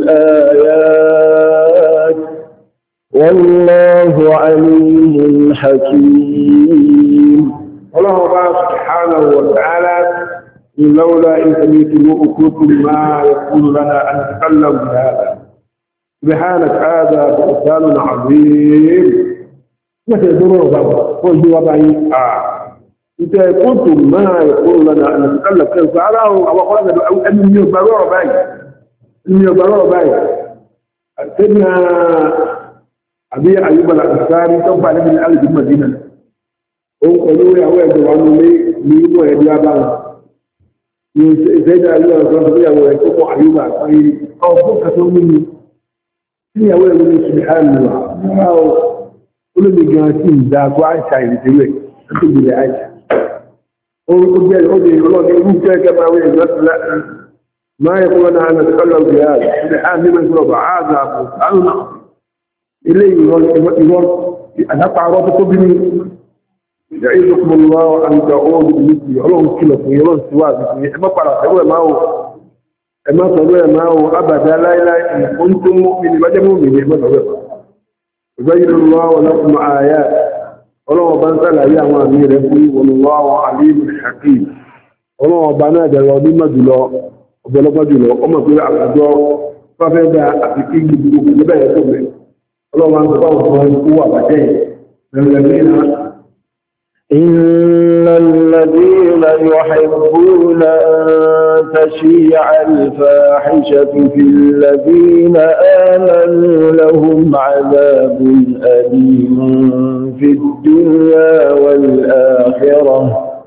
الآيات والله عليم حكيم. الله سبحانه وتعالى لولا إن سمعتموه قلتم ما يكون لنا أن نتكلم بهذا سبحانك هذا بهتان عظيم. متى يدرون بابا قل جواب آه إذا قلتم ما يكون لنا أن نتكلم كيف فعله أو قال أن يبرر باي أن يبرر باي سيدنا أبي أيوب الأنصاري توفى من الأرض المدينة وقالوا يا ولد وعنوا لي لي ويدي أبا سيدنا أيوب الأنصاري يا ولد أبو أيوب أو بكة مني يا ولد سبحان الله أو كل مجانين ذاك وعيشة يتوي أنت بلا عيشة وقل جاي قل الله يقول كما ولد ما يقولنا أن نتكلم بهذا سبحان لمن يقول هذا أنا إليه يقول أنا تعرضت بني يعيذكم الله أن تعودوا بمثلي اللهم كلا في يوم سواك ما قرأ سوى ما هو ما سوى ما هو أبدا لا إله إن كنتم مؤمنين بجا مؤمنين ما سوى يبين الله لكم آيات اللهم بنت لا يا أمير والله عليم حكيم اللهم بنا جلودي ما جلو وبلغ جلو وما في أبدا فبدا أفكين جلو بدا يسوي اللهم أنت قوة الذين إن الذين يحبون أن تشيع الفاحشة في الذين آمنوا لهم عذاب أليم في الدنيا والآخرة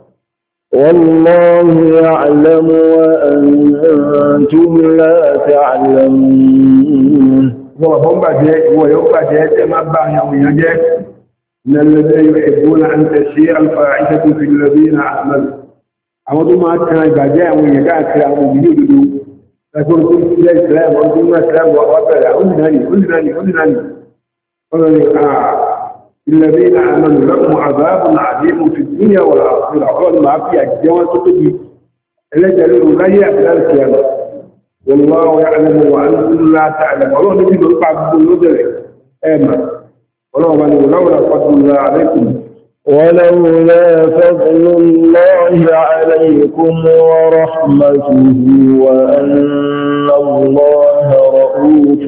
والله يعلم وأنتم لا تعلمون. وهم بعد ويوم بعد ما بعد ويجي من الذين يحبون أن تشيع الفاحشة في الذين آمنوا أو ما كان بعد ويجي كلام بيجوا يقول كل شيء كلام وكل ما كلام وأبدا أولني أولني أولني أولني آه الذين آمنوا لهم عذاب عظيم في الدنيا والآخرة قال ما في أجوان تقضي إلا جلوا لا يأكل الكلام والله يعلم وأنتم لا تعلمون. الله نبي نطبع بالنظر آمن ولولا فضل الله عليكم ولولا فضل الله عليكم ورحمته وأن الله رؤوف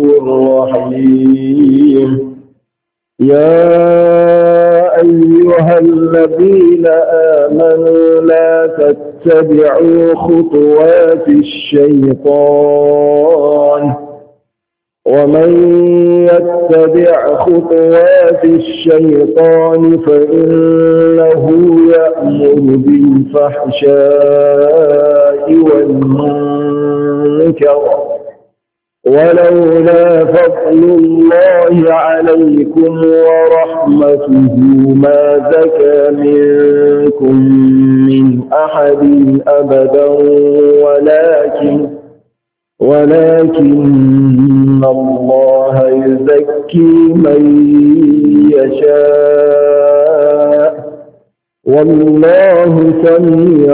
رحيم. يا أيها الذين آمنوا لا تتبعوا خطوات الشيطان ومن يتبع خطوات الشيطان فإنه يأمر بالفحشاء والمنكر ولولا فضل الله عليكم ورحمته ما زكى منكم من أحد أبدا ولكن ولكن الله يزكي من يشاء والله سميع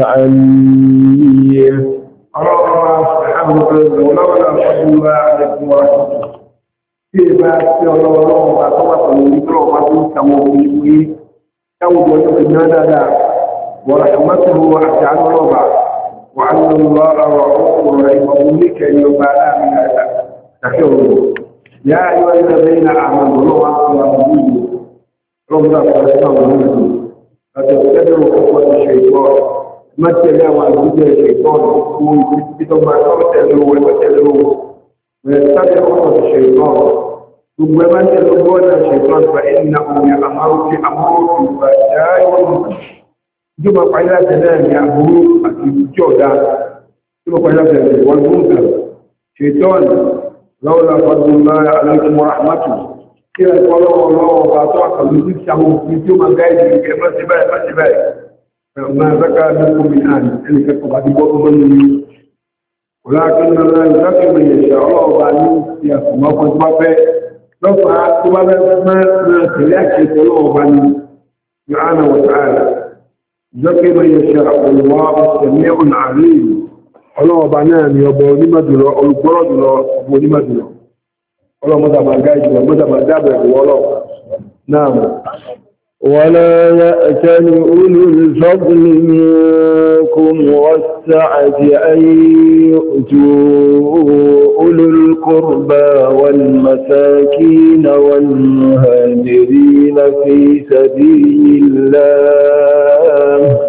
عليم. الله سبحانه وتعالى ولولا فضل الله عليكم ورحمته في باب الله وتوكل ويقرأ وتوكل توبة النادى ورحمته وأحسن الله وأن الله رؤوف رحيم وملك يبالا من تكفروا. يا أيها الذين آمنوا الله رمضان فاسمه ونزل فتبتدروا خطوة الشيطان ما تلاوى الهدى الشيطان بدون ما تبتدروا وتبتدروا ويتبع خطوة الشيطان ثم من تدرون الشيطان فإنه يأمر في أمر الفحشاء والمنكر ثم قال تنام يأمر الجودة ثم قال والمنكر شيطان لولا فضل الله عليكم ورحمته كيف يقولوا الله وقاطعك من نفسه في يوم الغاية كما سبايا ما سبايا ما ذكى منكم من آن اللي كتب عدبوكم مني ولكن الله يذكر من يشاء الله وبعدين يقوم أقول ما في رفع ثم ما تلاك يقولوا وبعدين سبحانه وتعالى ذكر من يشاء والله سميع عليم الله بعدين يبغى لما دلوا أو يقولوا دلوا أبغى لما دلوا الله ماذا ما جاي ماذا ما جاب والله نعم ولا يأتل أولو الفضل منكم والسعة أن يؤتوا أولو القربى والمساكين والمهاجرين في سبيل الله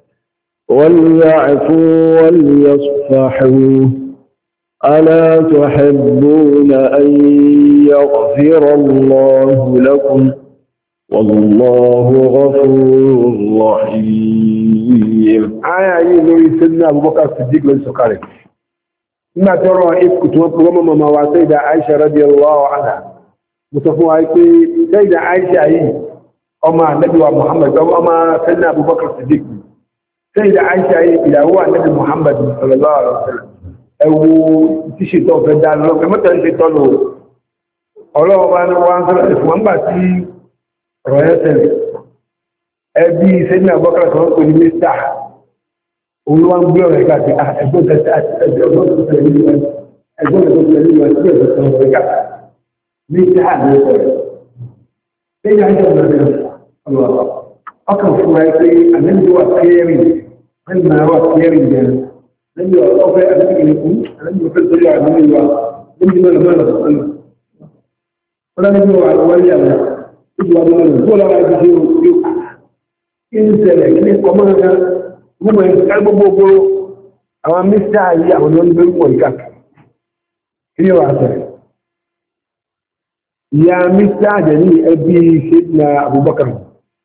وليعفوا وليصفحوا ألا تحبون أن يغفر الله لكم والله غفور رحيم. آية يقول سيدنا أبو بكر الصديق لن سكاري ما ترى إفك توقف ماما وسيدة عائشة رضي الله عنها متفوها يقول سيدة عائشة هي أما النبي محمد أو أما سيدنا أبو بكر الصديق سيدة عائشة هي إذا هو النبي محمد صلى الله عليه وسلم أو تشيطه في الدار لو كما تشيطه الله أبانا وانصر إسمان باتي رأيتني أبي سيدنا أبو بكر كمان كل مستح ولوان بيوم يكاتي أه أقول لك أقول لك أقول لك أقول لك مستح سيدنا عائشة الله أكبر فوائد أن هو خيري أن هو خيري لم يوقف أن يكون لم يفسر يعني لم يمل مال ولا نجوا على وليا ولا لا يجوا إن سلك كمان هم يسألوا بوجو أو مستعي أو نون بالمويكا هي واحدة يا مستعجني أبي سيدنا أبو بكر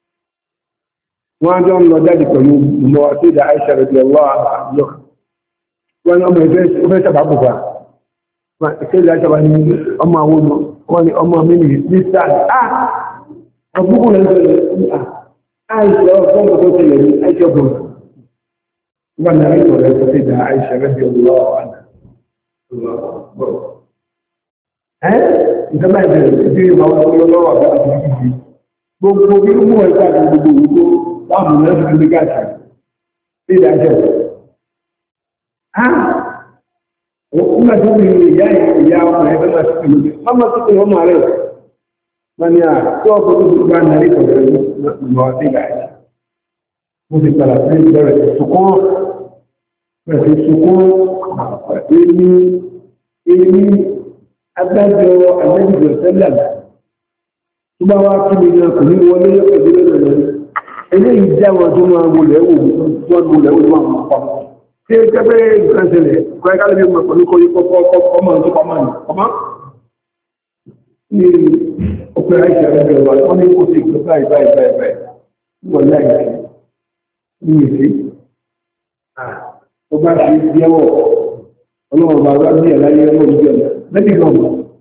وأنا جون لجادي كلهم مواسيد عائشة رضي الله عنها وأنا أمي بيت بيت أبوها سيدنا عائشة وأنا أما هو وأنا أما مني مستعجل آه أبوه لازم عائشة وأنا قلت له عائشة بوها وأنا رأيت سيدنا عائشة رضي الله عنها الله أكبر ها أنت ما تدري ما هو الله عليه gbogbo bí ó mú ẹ̀ka àti gbogbo òwúgbó láàmù lẹ́sùn ní gáàsì sí ìdájọ́. Ha! Ó máa tó bí ìyá ìyá ọmọ ẹgbẹ́ máa tó pẹ̀lú bí. Má máa tó pẹ̀lú ọmọ rẹ̀. Wọ́n ní à tó ọkọ̀ tó gbogbo àná rí pẹ̀lú ìmọ̀ ọtí gáàsì. Mo ti padà sí ìbẹ̀rẹ̀ sùkún. Bẹ̀rẹ̀ sùkún. Èmi èmi adájọ́ àgbẹ̀dìbò tẹ́lẹ̀ tó bá wá kí ni kò ní wọlé yọ́pẹ̀ lórí rẹ̀ eléyìí jẹ́ wọn tó máa wọlé wò wọ́n wọlé wò máa mọ̀ pọ̀ tí ó jẹ́ pé nǹkan ṣẹlẹ̀ kọ́ ẹ̀ká lè mọ̀ pẹ̀lú kọ́ yíkọ́ ọmọ tó pamọ́ ní ọmọ ní ọpẹ́ àìsàn rẹ̀ bẹ̀rẹ̀ wà wọ́n ní kò sí ìgbẹ́ báyìí báyìí báyìí báyìí wọ́n láì ní ìfẹ́ tó bá ṣe jẹ́wọ́ ọlọ́run bá wá bí ẹ̀ láyé ọlọ́run bí ẹ̀ lẹ́bí gan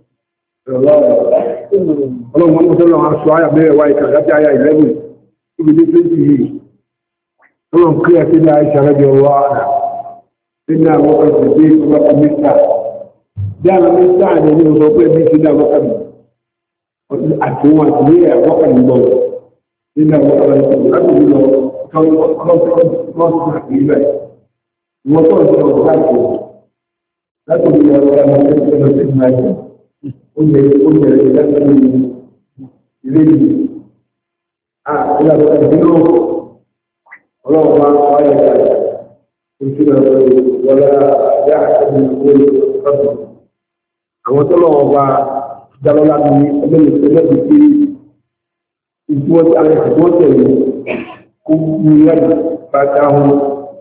ọlọ́run wọn tó lọ́wọ́ aṣọ àyà mẹ́rẹ̀ wáyé kan láti àyà eleven ibi tí twenty yìí ọlọ́run kí ẹ sí ní àìsàn rẹ̀ bí ọwọ́ àná nínú àwọn ọkọ̀ ìdí ìfowópamọ́ mínísítà bí àwọn mínísítà àjẹ́ ní ọjọ́ pé bí sínú àwọn ọkọ̀ mi àti wọn àti ní àwọn ọkọ̀ mi gbọ́ nínú àwọn ọkọ̀ mi láti bí lọ ọlọ́run àti ilẹ̀ ìwọ́n tó ń sọ ọ̀gá láti láti bí ọ̀gá mi oúnjẹ oúnjẹ ìdájọ́ ilé yìí àti àbúrò ìdúró ọlọ́run máa ń sọ ayé ìgbà oṣù náà wọlé àjá àtẹ́bí owó ìgbà àwọn tó lọ́wọ́ bá dálọ́lá ní ẹgbẹ́ ìgbẹ́ ìgbẹ́ ìgbọ́n àwọn ìgbọ́n tẹ̀lé kó gbú yàrá bàtà wọn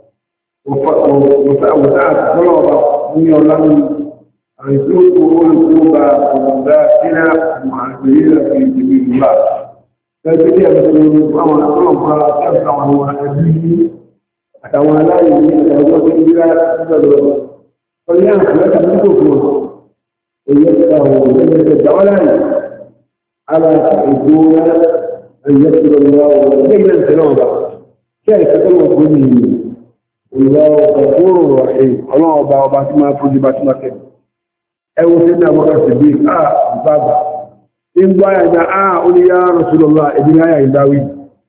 wọ́n àtọ́lọ́ọ̀bá ní ọlá ní àìsí olùkóbá ọ̀dá síra àgbèrè àti ìdìbò ìgbà gẹ́gẹ́ bí ẹ̀sùn àwọn àtọ́lọ́ọ̀bá àti àwọn àwọn ẹbí àtàwọn aláìní ẹ̀rọ tó ń gbéra lọ́dọ̀ ọ̀yá àti nígbò fún ọ èyí ẹ̀sẹ̀ àwọn òṣèlú ìdáwọ́ láàyè ara ìgbó ẹ̀yẹ tó lọ́wọ́ ọ̀gbẹ́gbẹ́ ìṣẹ̀lọ́ọ̀bá kí ẹ̀sẹ̀ tó lọ́wọ́ fún mi ìlọ ọ̀pọ̀rọ̀ rọ̀ṣẹ̀ ọlọ́run ọba ọba tí máa fún jíba tí máa kẹ́ ẹwọ tí ní àbọ́kà sí bí i àà bàbá tí ń gbá ẹ̀dá àà oníyá Rasulullah ìdíláyà ìdáwí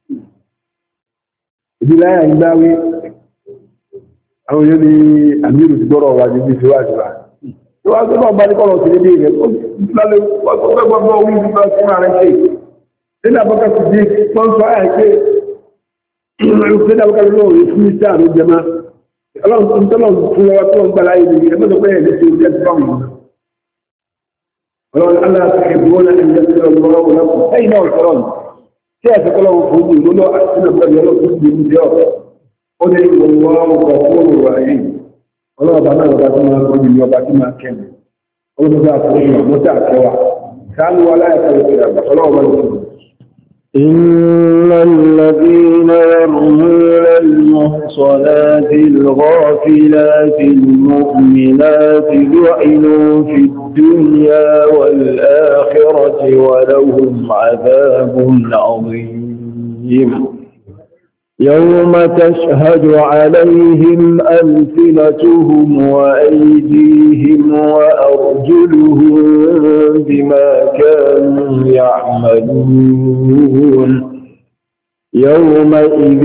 ìdíláyà ìdáwí àwọn yóò ní àmìrù ti gbọ́rọ̀ wà ní ìfẹ́ wà jùlọ tó wá gbọ́rọ̀ bá ní kọ́lọ̀ sí lédè rẹ̀ ó lálẹ́ gbọ́gbọ́ orí ìgbà tí máa rẹ̀ ṣe ní àbọ́kà sí bí wọ́n sọ àyà pé ìrìnlẹ̀ àbúkà lọ́wọ́ rẹ̀ fún ìṣẹ́ àrùn jẹma ọlọ́run tọ́lọ̀ fún ọwọ́ tó ń gbàlá ìlú ẹgbẹ́ pẹ́ ẹ̀ lẹ́sẹ̀ orí ẹ̀sẹ̀ fáwọn ọlọ́run aláàfẹ́ ìbúwọ́n náà ń jẹ́ ọlọ́run lọ́pọ̀ ẹ̀yìn náà sọ̀rọ̀ tí ẹ̀sẹ̀ kọ́lọ́run fún ìlú lọ́wọ́ àti ìnàbọ̀lẹ̀ ọlọ́run fún ìlú jẹ́ ọ̀rọ̀ ó ní ìwọ̀n ọkọ̀ fún òwò ayé ọlọ́run bá náà ọba tí máa kọ́ ìlú ọba tí máa kẹ́mi ọlọ́run bá fún ìlú ọmọdé àtẹwà sáánú aláìsàn إن الذين يرمون المحصنات الغافلات المؤمنات لعنوا في الدنيا والآخرة ولهم عذاب عظيم يوم تشهد عليهم ألسنتهم وأيديهم وأرجلهم بما كانوا يعملون يومئذ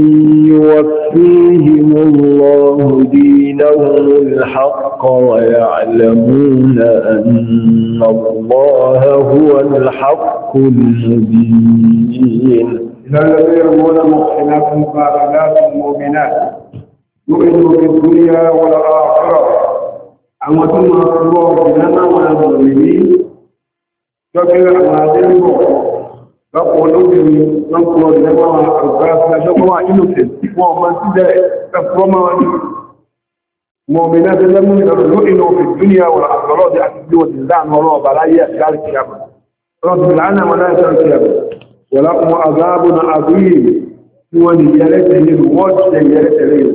يوفيهم الله دينهم الحق ويعلمون أن الله هو الحق المبين إلى الذين يرمون محسنات غافلات مؤمنات يؤمنوا في الدنيا والآخرة أما ثم الله بلنا والمؤمنين فكر أمادين فقولوا بهم نقول لما الغافلة شكوا إنسان وما تدعي تفرما مؤمنات لم يؤمنوا في الدنيا والآخرة يأتي وتزدان الله بلايا قال الكيامة رب العالمين ولا يسأل الكيامة ولكم عذاب عظيم هو يلته الوجه يلته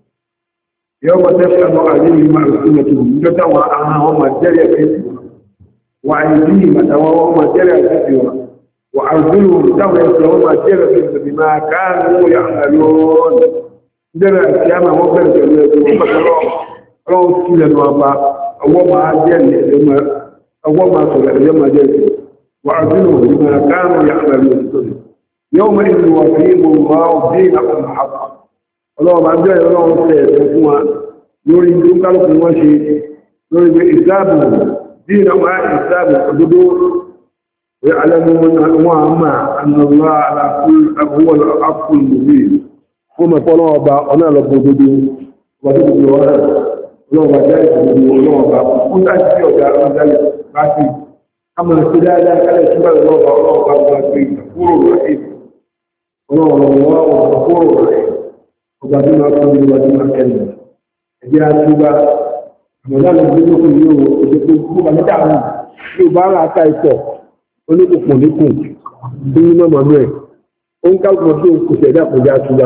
يوم تشهد عليهم ألسنتهم جتوا أنهم جري كثيرا وأيديهم وهم جري كثيرا وأرجلهم جري وهم جري كثيرا بما كانوا يعملون جري القيامة وبر جري الله سيلا وما وما جري وما سيلا يوم جري وعدلوا بما كانوا يعملون يومئذ يوفيهم الله دينهم حقا الله ما جاء الله سيئتكما يريد قلبكم وشيء يريد إسلامهم دينهم إسلام الحدود ويعلمون أنواما أن الله على كل هو الحق المبين ثم قالوا با أنا لبودو ودود الوراء الله ما جاء الله با كنت أشياء جاء ذلك باقي أما السلالة على شمال الله الله قال في غفور رحيم الله الله غفور رحيم وبعدين أقول وبعدين أكلم جاء سبا مدام الدنيا كل يوم يقول ما تعمل يبارك كايسو oníkùnkùn níkùn tí nínú mọ̀mọ́ ẹ̀ ó ń kálùkùn tí ó kù sẹ̀dá kò já túbá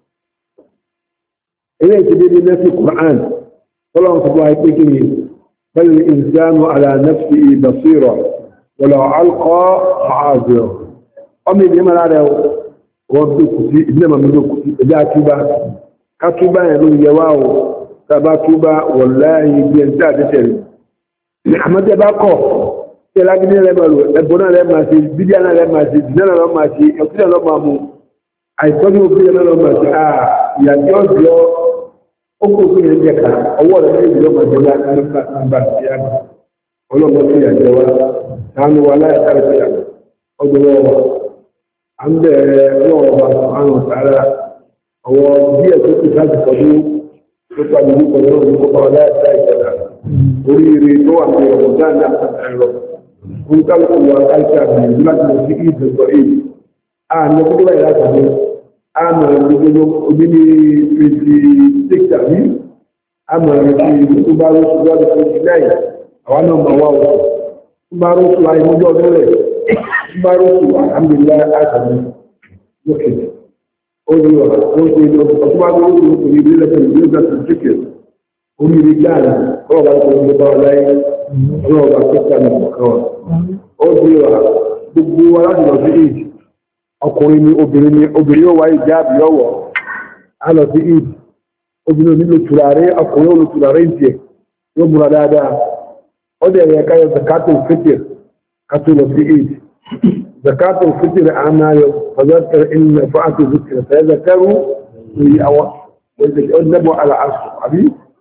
ilé ìtìdé ní nẹ́sì Qur'an tọ́lọ́n sọ fún àìpé kí ni بل الإنسان على نفسه بصيرة ولو ألقى معاذيره أمي جمال على وردك في إنما مدوك إذا كبا كتبا يلون يواو كبا كبا والله بينتا تسل أحمد باقو تلاقيني لمالو أبونا لما سي بديانا لما سي دينا لما سي يقول لما مو أي تقول بديانا لما سي آه يا جوز يو ọkọ̀ òfin yẹn jẹ́ ká ọwọ́ rẹ̀ ní ìjọba ìjọba nípa nípa ti àgbà ọlọ́mọ sí àjẹwà láàánú wa láìsáré sí àgbà ọdún ọwọ́ à ń bẹ̀rẹ̀ ọlọ́wọ́ ọba àrùn sára ọwọ́ díẹ̀ tó kù láti tọ́jú tó pàdé nípa ọlọ́run ní kópa láìsá ìjọba oríire tó wà ní ọ̀rọ̀ dáadáa ẹ̀rọ fún kálukú wa káìsí àgbìyànjú láti lọ sí ìdìbò èyí àmì ọkùnrin báyìí láti ọdún àmì ọdún omi ní twenty six àbí àmì ọdún tó bá rọ́ṣù lọ́dún twenty nine àwọn náà máa wá ọ̀sán tó bá rọ́ṣù àìmọ́jọ́ ọdún rẹ̀ tó bá rọ́ṣù alhamdulillah àtàlù lókè ó ní ọ̀rọ̀ tó ń pè ní ọdún tó bá rọ́ṣù òní ìlú lẹ́sẹ̀ ìlú lẹ́sẹ̀ tíkẹ̀ omi rí gáàlì ọlọ́ọ̀bá tó ń bá ọláyé ọlọ́ọ̀bá tó sàmì ọ̀kan wa ó ní ọ̀rọ̀ gbogbo aláàbò lọ sí eid ọkùnrin ni obìnrin ni obìnrin yóò wáyé jáàbì ọwọ́ á lọ sí eid obìnrin onílò tùràrí ọkùnrin olù tùràrí ń tiẹ̀ yóò múra dáadáa ó dẹ̀ rẹ̀ káyọ̀ zakatul fitr kátó lọ sí eid zakatul fitr àmà yọ fàzàkẹ́rẹ́ ìnà fàákì zikr fàzàkẹ́rù ní àwọn ọdẹ́bọ̀ àlàásù àbí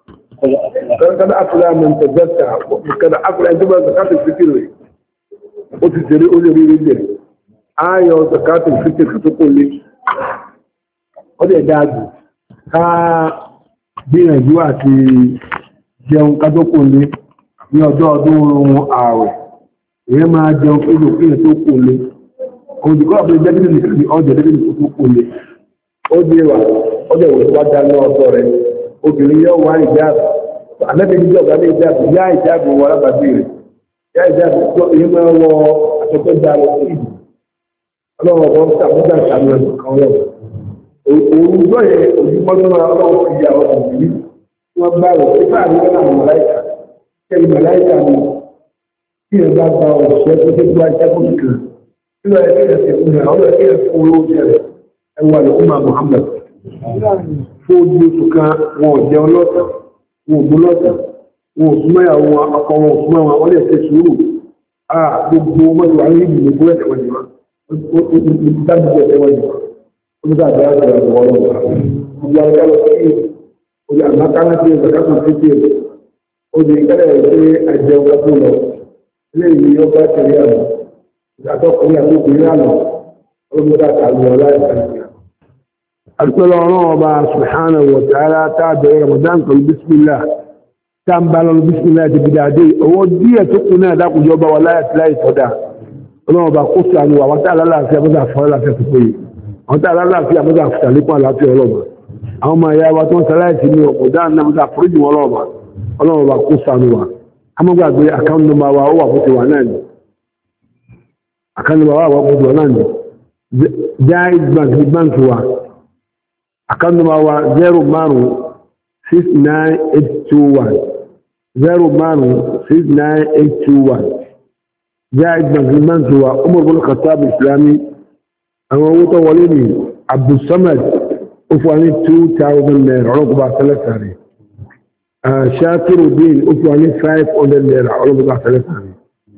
kada afla man tazakka kada afla ẹjọba zakatul fitr rẹ̀ ó ti tẹ̀lé ó lè rí rí jẹ́ ayọ̀ zakatul fitr kàtókò lé ọdẹ̀ dáadù ká gbìyànjú àti jẹun kàtókò lé ní ọjọ́ ọdún ohun ààwẹ̀ èyẹ máa jẹun fún òkèèyàn tó kò lé òdìkọ́ àpẹẹrẹ jẹ́bìnì nìkan ní ọjọ́ jẹ́bìnì tó kò lé ó dé wà ọjọ́ ìwòsàn wájá ní ọ̀tọ̀ rẹ̀ obìnrin yóò wá ìjáàbù àlẹ́bìnrin ìjọba ní ìjáàbù yá ìjáàbù wọ alábàgbé rẹ̀ yá ìjáàbù tó èyí máa wọ àtọ́tọ́ dá lọ sí ìlú ọlọ́run ọ̀pọ̀ ń sàmúdà sàmì ọ̀dọ̀ kan lọ òun gbọ́ yẹ ojúmọ́tò ọlọ́run fi yà ọ̀dọ̀ sí wọ́n bá rẹ̀ sí báà ní wọn àwọn mọ̀láìkà kẹ́lí mọ̀láìkà ni kí ẹ bá gba òṣìṣẹ́ tó tó gba iṣẹ́ fún kan kí ló yẹ kí ẹ fi fún ẹ ọlọ́run yẹ kí ẹ fún owó jẹ rẹ ẹ wà lókùn máa Muhammad fún ojú oṣù kan wọn ò jẹun lọ́sàn wọn ò mú lọ́sàn wọn ò súnmọ́ ìyàwó wọn ọkọ wọn ò súnmọ́ wọn wọn lè ṣe sùúrù gbogbo mọ́tò wà ní ìdìbò fún ẹ̀sẹ̀ wọn jù wọn dájú ẹ̀sẹ̀ wọn jù wọn ó ní káàdì àti àwọn ọmọ ọlọ́wọ́ gbogbo àwọn ọlọ́wọ́ sí olè àmàkánná sí ẹ̀sẹ̀ kákan sí tiẹ̀ olè kẹ́lẹ́ ṣe àjẹun kakó lọ ilé ìlú ọba tẹ̀lé àná àtọkùnrin àti obìnrin àná ọlọ́mọdé àtàlù ọlá ìsàlẹ̀ àdúgbò ọlọ́run ọba subhanahu wa ta'ala tábẹ̀ Ramadan pẹ̀lú bísímìlá tá ń bá lọ́nà bísímìlá ti bí dáadé owó díẹ̀ tó kù náà dákùnjọ ọba wa láyà tí láì sọ́dá ọlọ́run ọba kó sànù àwọn tá àlàáfíà mọ́tà fún aláfíà tó péye àwọn tá àlàáfíà mọ́tà fún àlékún àlàáfíà ọlọ́ba àwọn ọmọ ẹ̀yà wa tó ń sàláìsì ní ọ̀dá náà mọ́tà foríjì wọn ọlọ́ba ọlọ́run ọba kó sànù wa amọ́gbàgbé àkáǹtì nọ́mbà wa ó wà bó ti wà náà ni àkáǹtì nọ́mbà wa wà bó ti wà náà ni Jaiz Bank ní báńkì wa account number wa zero márùn six nine eight two one zero márùn six nine eight two one Jaiz Bank ní báńkì wa Umar bin Khattab Islami àwọn owó tó wọlé ní Abdulsamad ó fún wa ní two thousand naira ọlọ́gbọ̀bá sẹ́lẹ̀sàrí Shakiruddin ó fún wa ní five hundred naira ọlọ́gbọ̀bá sẹ́lẹ̀sàrí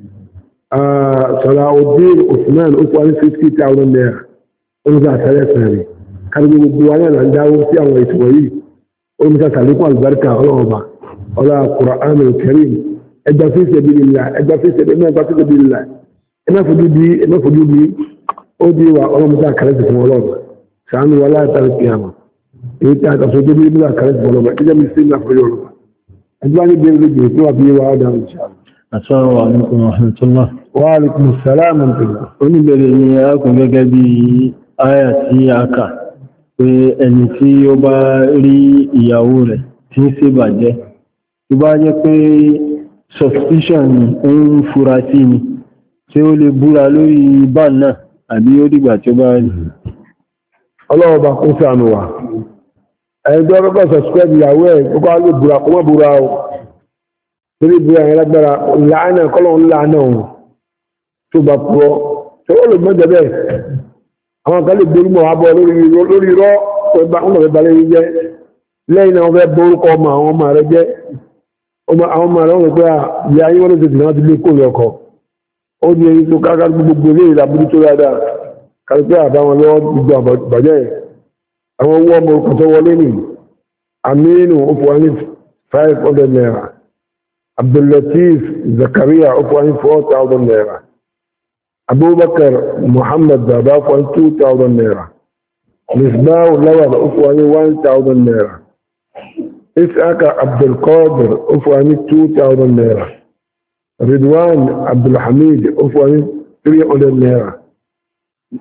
Salahuddin Usman ó fún wa ní fifty thousand naira ọlọ́gbọ̀bá sẹ́lẹ̀sàrí kàrí gbogbo wa náà dáwó sí àwọn ìtumọ̀ yìí ó ní ká sàlékún àlùbáríkà ọlọ́ọ̀bà ọlá Qur'an al-Karim ẹgbà fi sabilillah ẹgbà fi sabilillah ẹgbà fojú bí ẹgbà fojú bí ó di wa ọlọ́mọdé àkàrẹ́ ti fún ọlọ́ọ̀bà sàánú wa láàtàrí kìyàmà èyí tí a kà fojú bí nígbà àkàrẹ́ ti fún ọlọ́ọ̀bà ẹgbà mi sí ní àfọyọ́ ọlọ́ọ̀bà ẹgbà ní bí ẹgbẹ́ gbèrè tó wà bí wa ọ̀dà ìṣà. Assalamu alaikum wa rahmatullah. Wa alaikum assalam wa rahmatullah. Oníbẹ̀rẹ̀ ni a kò gẹ́gẹ́ bí áyà tí a kà pé ẹni tí ó bá rí ìyàwó rẹ̀ tí ń ṣe bàjẹ́ tó bá jẹ́ pé suspicion ni ó ń fura sí ni tí ó lè búra lórí bá náà àbí ó dìgbà tí ó bá rí. ọlọ́ọ̀bá kó ṣàánú wa ẹjọ́ rọ́gbọ́ suspect ìyàwó ẹ̀ tó bá lè búra kó mọ́ búra o torí búra yẹn lágbára láàánà kọ́lọ̀ ńlá náà tó bá purọ́ tó ó lè mọ́jọ bẹ́ẹ̀ àwọn kan lè gbórúmọ̀ abọ́ lórí irọ́ ọmọ rẹ̀ balẹ̀ yìí jẹ́ lẹ́yìn náà wọ́n fẹ́ borúkọ ọmọ àwọn ọmọ rẹ̀ jẹ́ àwọn ọmọ rẹ̀ wọ́n pẹ́ ìyá yín wọ́n lè tètè náà ti lé kóòlù ọkọ̀ ó ní ẹni tó káàkiri gbogbo ilé ìlàbúrú tó dáadáa kárí pé àbáwọn lọ́wọ́ gbogbo àbàjẹ́ àwọn owó ọmọ orúkọ tó wọlé nì Aminu ó fún wa ní five hundred naira Abdullatif Zakaria ó fún wa ní four thousand naira Abubakar Muhammad Baba for two thousand naira. Misbah Lawal for one thousand naira. Isaka Abdul Qadir for two thousand naira. Ridwan Abdul Hamid for three hundred naira.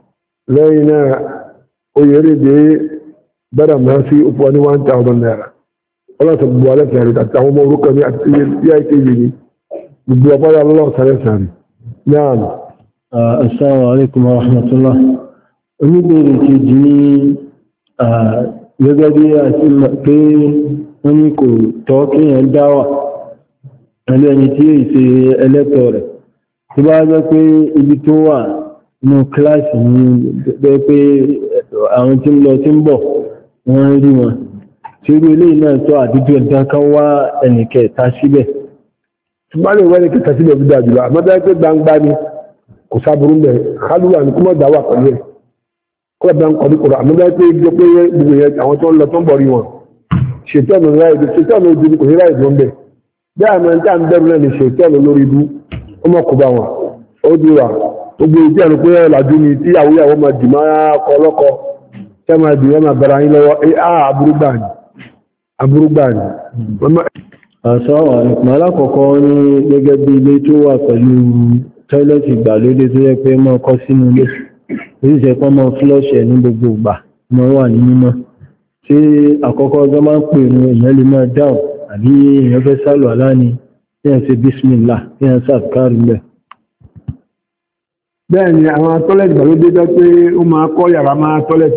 لينا ويريد بدأ ما في أفواني وان تعودن نارا ولا تبوا لك يعني تتعو موروكا يا تيجي بيقول الله سلام نعم السلام عليكم ورحمة الله oníbèrè kejì ní gẹ́gẹ́ bí a ti mọ̀ pé wọ́n ní kò tọ́ kéèyàn dáwà ẹlẹ́ ẹni tí èyí ṣe ẹlẹ́tọ̀ rẹ̀ tí bá jẹ́ pé ibi tó wà ní kíláàsì ní bẹ́ pé àwọn tí ń lọ tí ń bọ̀ wọ́n rí wọn tí ó rí eléyìí náà tọ́ àdúgbò ẹ̀dá kan wá ẹnìkẹta síbẹ̀. tí wọ́n lè wá ẹnìkẹta síbẹ̀ bí dájú lọ àmọ́ bẹ́ẹ̀ pé gbangba ni kò sábúrú mẹ́ kálúwà ní kó mọ̀ dáwà pẹ̀lú ẹ̀ kọ́lá ń kọ̀dí kọ̀rọ̀ àmọ́ bẹ́ẹ̀ pé gbọ́ pé gbogbo yẹn àwọn tó ń lọ tó ń bọ̀ rí wọn ṣètọ́nù ráìdì ṣètọ́nù ojú ni kò sí ráìdì wọn bẹ̀ bí àmọ́ ẹni tí à ń bẹ̀rù náà ni ṣètọ́nù lórí ibú ó mọ̀ kó bá wọn ó di wà gbogbo ìdí ẹ̀rù pé ọ̀làjú ni tí àwòyàwó máa dì máa kọ lọ́kọ tẹ́ máa dì wọ́n máa bẹ̀rẹ̀ ayín lọ́wọ́ ẹ á aburú gbà ní aburú gbà ní. àṣà wà nípa alákọ̀ọ́kọ́ ní gẹ́gẹ́ bí ilé tó wà pẹ̀lú tọ́ílẹ̀tì ìgbàlódé tó yẹ pé mọ́ kọ́ sínú ilé oríṣẹ́ kan mọ́ flọ́ṣẹ̀ ní gbogbo ìgbà mọ́ wà ní mímọ́ tí àkọ́kọ́ ọjọ́ máa ń pè ní èèyàn lè máa dáhùn àbí èèyàn fẹ́ sálò aláni tí ẹ̀ ṣe bísmìlá tí ẹ̀ sàkárù mẹ́. bẹ́ẹ̀ ni àwọn tọ́lẹ̀tì ìgbàlódé jẹ́ pé ó máa kọ́ yàrá máa tọ́lẹ̀tì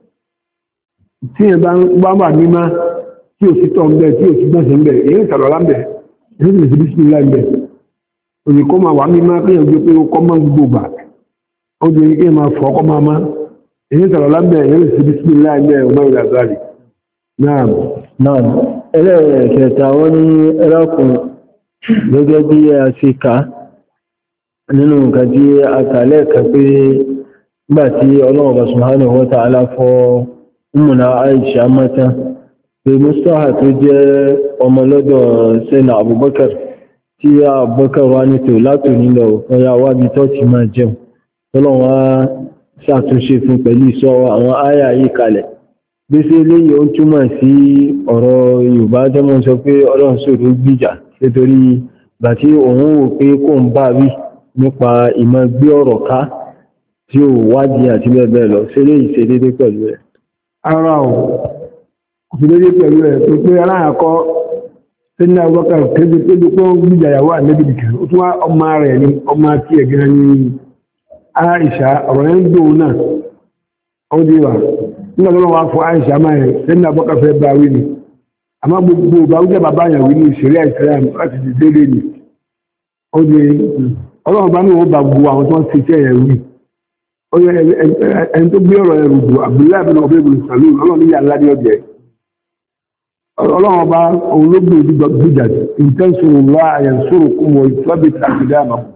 tí ẹ̀ bá wà mímọ́ tí ò sí tọ́ ń bẹ̀ tí ò sí gbọ̀nsẹ̀ ń bẹ̀ èyí ń sàlọ̀ láńbẹ̀ èyí ń sì bísmìlá ń bẹ̀ òyìnkọ́ máa wà mímọ́ pé èèyàn gbé pé ó kọ́ mọ́ gbogbo gbà ó di kí máa fọ́ ọkọ́ máa má èyí sọ̀rọ̀ lábẹ́ èyí lè ṣe bísímìlá ẹgbẹ́ ọmọ ìlà àgbàrí náà náà ẹlẹ́ẹ̀kẹta wọ́n ní ẹlọ́kùn gẹ́gẹ́ bí a ṣe ká nínú nǹkan tí a kà lẹ́ẹ̀kan pé nígbà tí Ọlọ́hun subhanahu wa ta'ala fọ́ Ummuna Aisha mọ́tán pé Mustafa tó jẹ́ ọmọ lọ́dọ̀ sẹ́nà Abubakar tí Abubakar wá ní tò látò nílò ọ̀yà wábi tó ti máa jẹun Ọlọ́run wá ṣàtúnṣe fún pẹ̀lú ìsọ àwọn áyà yìí kalẹ̀. Bí sí eléyìí ó túmọ̀ sí ọ̀rọ̀ Yorùbá jẹ́mọ́ sọ pé Ọlọ́run sọ̀rọ̀ gbìjà nítorí ìgbà tí òun wò pé kò ń bá wí nípa ìmọ̀ gbé ọ̀rọ̀ ká tí ó wádìí àti bẹ́ẹ̀ bẹ́ẹ̀ lọ sí eléyìí ṣe déédé pẹ̀lú rẹ̀. Ara ò ṣe déédé pẹ̀lú rẹ̀ tó pé aláàkọ́ sẹ́ni àwọ́kà kéde pé ó gbìjà ìyàwó àlébìdìkà ó tún wá ọmọ rẹ̀ ní ọmọ tí ẹ̀gẹ́ ní Aisha ọ̀rọ̀ yẹn dùn náà ó di wà nígbà tó wọ́n fún Aisha máa yẹn lẹ́nà àbọ́kà fẹ́ bá wí ni àmọ́ gbogbo bá wíjẹ́ bàbá yẹn wí ní ìṣẹ̀rí Islam láti ti délé ni ó di ọlọ́run bá ní wọ́n bá gbogbo àwọn tó ń ṣe iṣẹ́ yẹn wí ó yẹ ẹni tó gbé ọ̀rọ̀ yẹn rúdù Abdullahi bin Ubay bin Salul ọlọ́run ní yàrá ní ọjẹ́ ọlọ́run bá òun ló gbé ìdíjà ìtẹ́sùrùlá yansurukum wa yuthabbit aqdamakum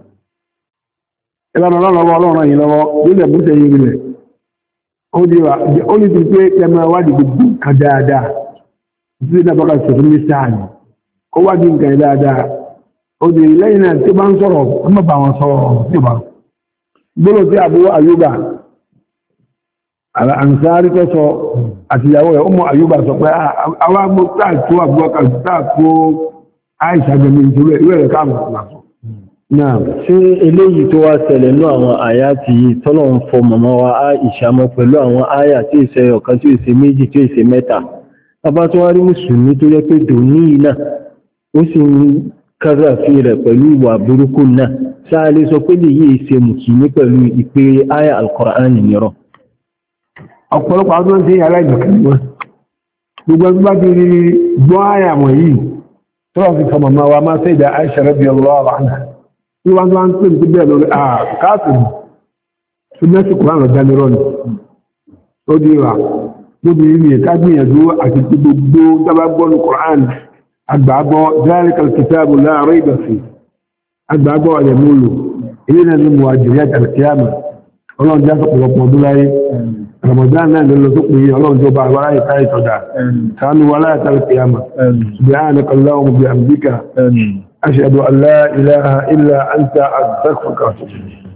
ẹ̀lànà lọ́wọ́ ọlọ́run yìí lọ́wọ́ nílẹ̀ múṣẹ̀ yìí rẹ̀ ó di wà ó ní ti pé kẹmà wádìí gbogbo nǹkan dáadáa tí ó dábọ́ká sọ̀tún ní sáàni ó wádìí nǹkan dáadáa ó di lẹ́yìn náà tí ó bá ń sọ̀rọ̀ ọmọ bá wọn sọ̀rọ̀ tí ó bá gbọ́dọ̀ tí Abu Ayyuba Ansari tó sọ àtìyàwó rẹ̀ ọmọ Ayyuba sọ pé àwọn agbó táàtó Abubakar táàtó Aisha gbẹ̀mí ìjọba ìwé rẹ̀ káàmù náà ṣé eléyìí tó wá ṣẹlẹ̀ ní àwọn àyà tí tọ́lọ̀ ń fọ màmá wa Àìṣà mọ́ pẹ̀lú àwọn àyà tí ìṣe ọ̀kan tí ìṣe méjì tí ìṣe mẹ́ta bàbá tó wá rí mùsùlùmí tó yẹ pé dòní náà ó sì ń kára fi rẹ̀ pẹ̀lú ìwà burúkú náà ṣáà lè sọ pé lè yí ìṣe mùsùlùmí pẹ̀lú ìpè àyà Al-Qur'an nìrọ̀. ọ̀pọ̀lọpọ̀ àwọn tó ń ṣe aláìmọ̀kẹ́ wọn gbogbo ẹgbẹ́ bá ti gbọ́ àyà wọ̀nyí tọ́lọ̀ fi fọ màmá wa máa ṣe ìdá Àìṣà radiyallahu anha tí wọ́n wá ń pè ní bẹ́ẹ̀ lórí àkáàtùn tó mẹ́sì kùránù dánirọ́ ni ó di wà lóbi ní ẹ̀ká gbìyànjú àti gbogbo dábàgbọ́nù kùránù àgbàgbọ́ zalikal kitabu la rayba fihi àgbàgbọ́ àyẹ̀múlò ilé náà ní muwajiri àtàlùkíyàmà ọlọ́run já sọ̀pọ̀lọpọ̀ ọdún láyé Ramadan náà lọ tó pè é ọlọ́run tó bá wá láyé káyé tọ́da sánú wá láyé àtàlùkíyàmà subhanaka Allahumma bi hamdika أشهد أن لا إله إلا أنت أستغفرك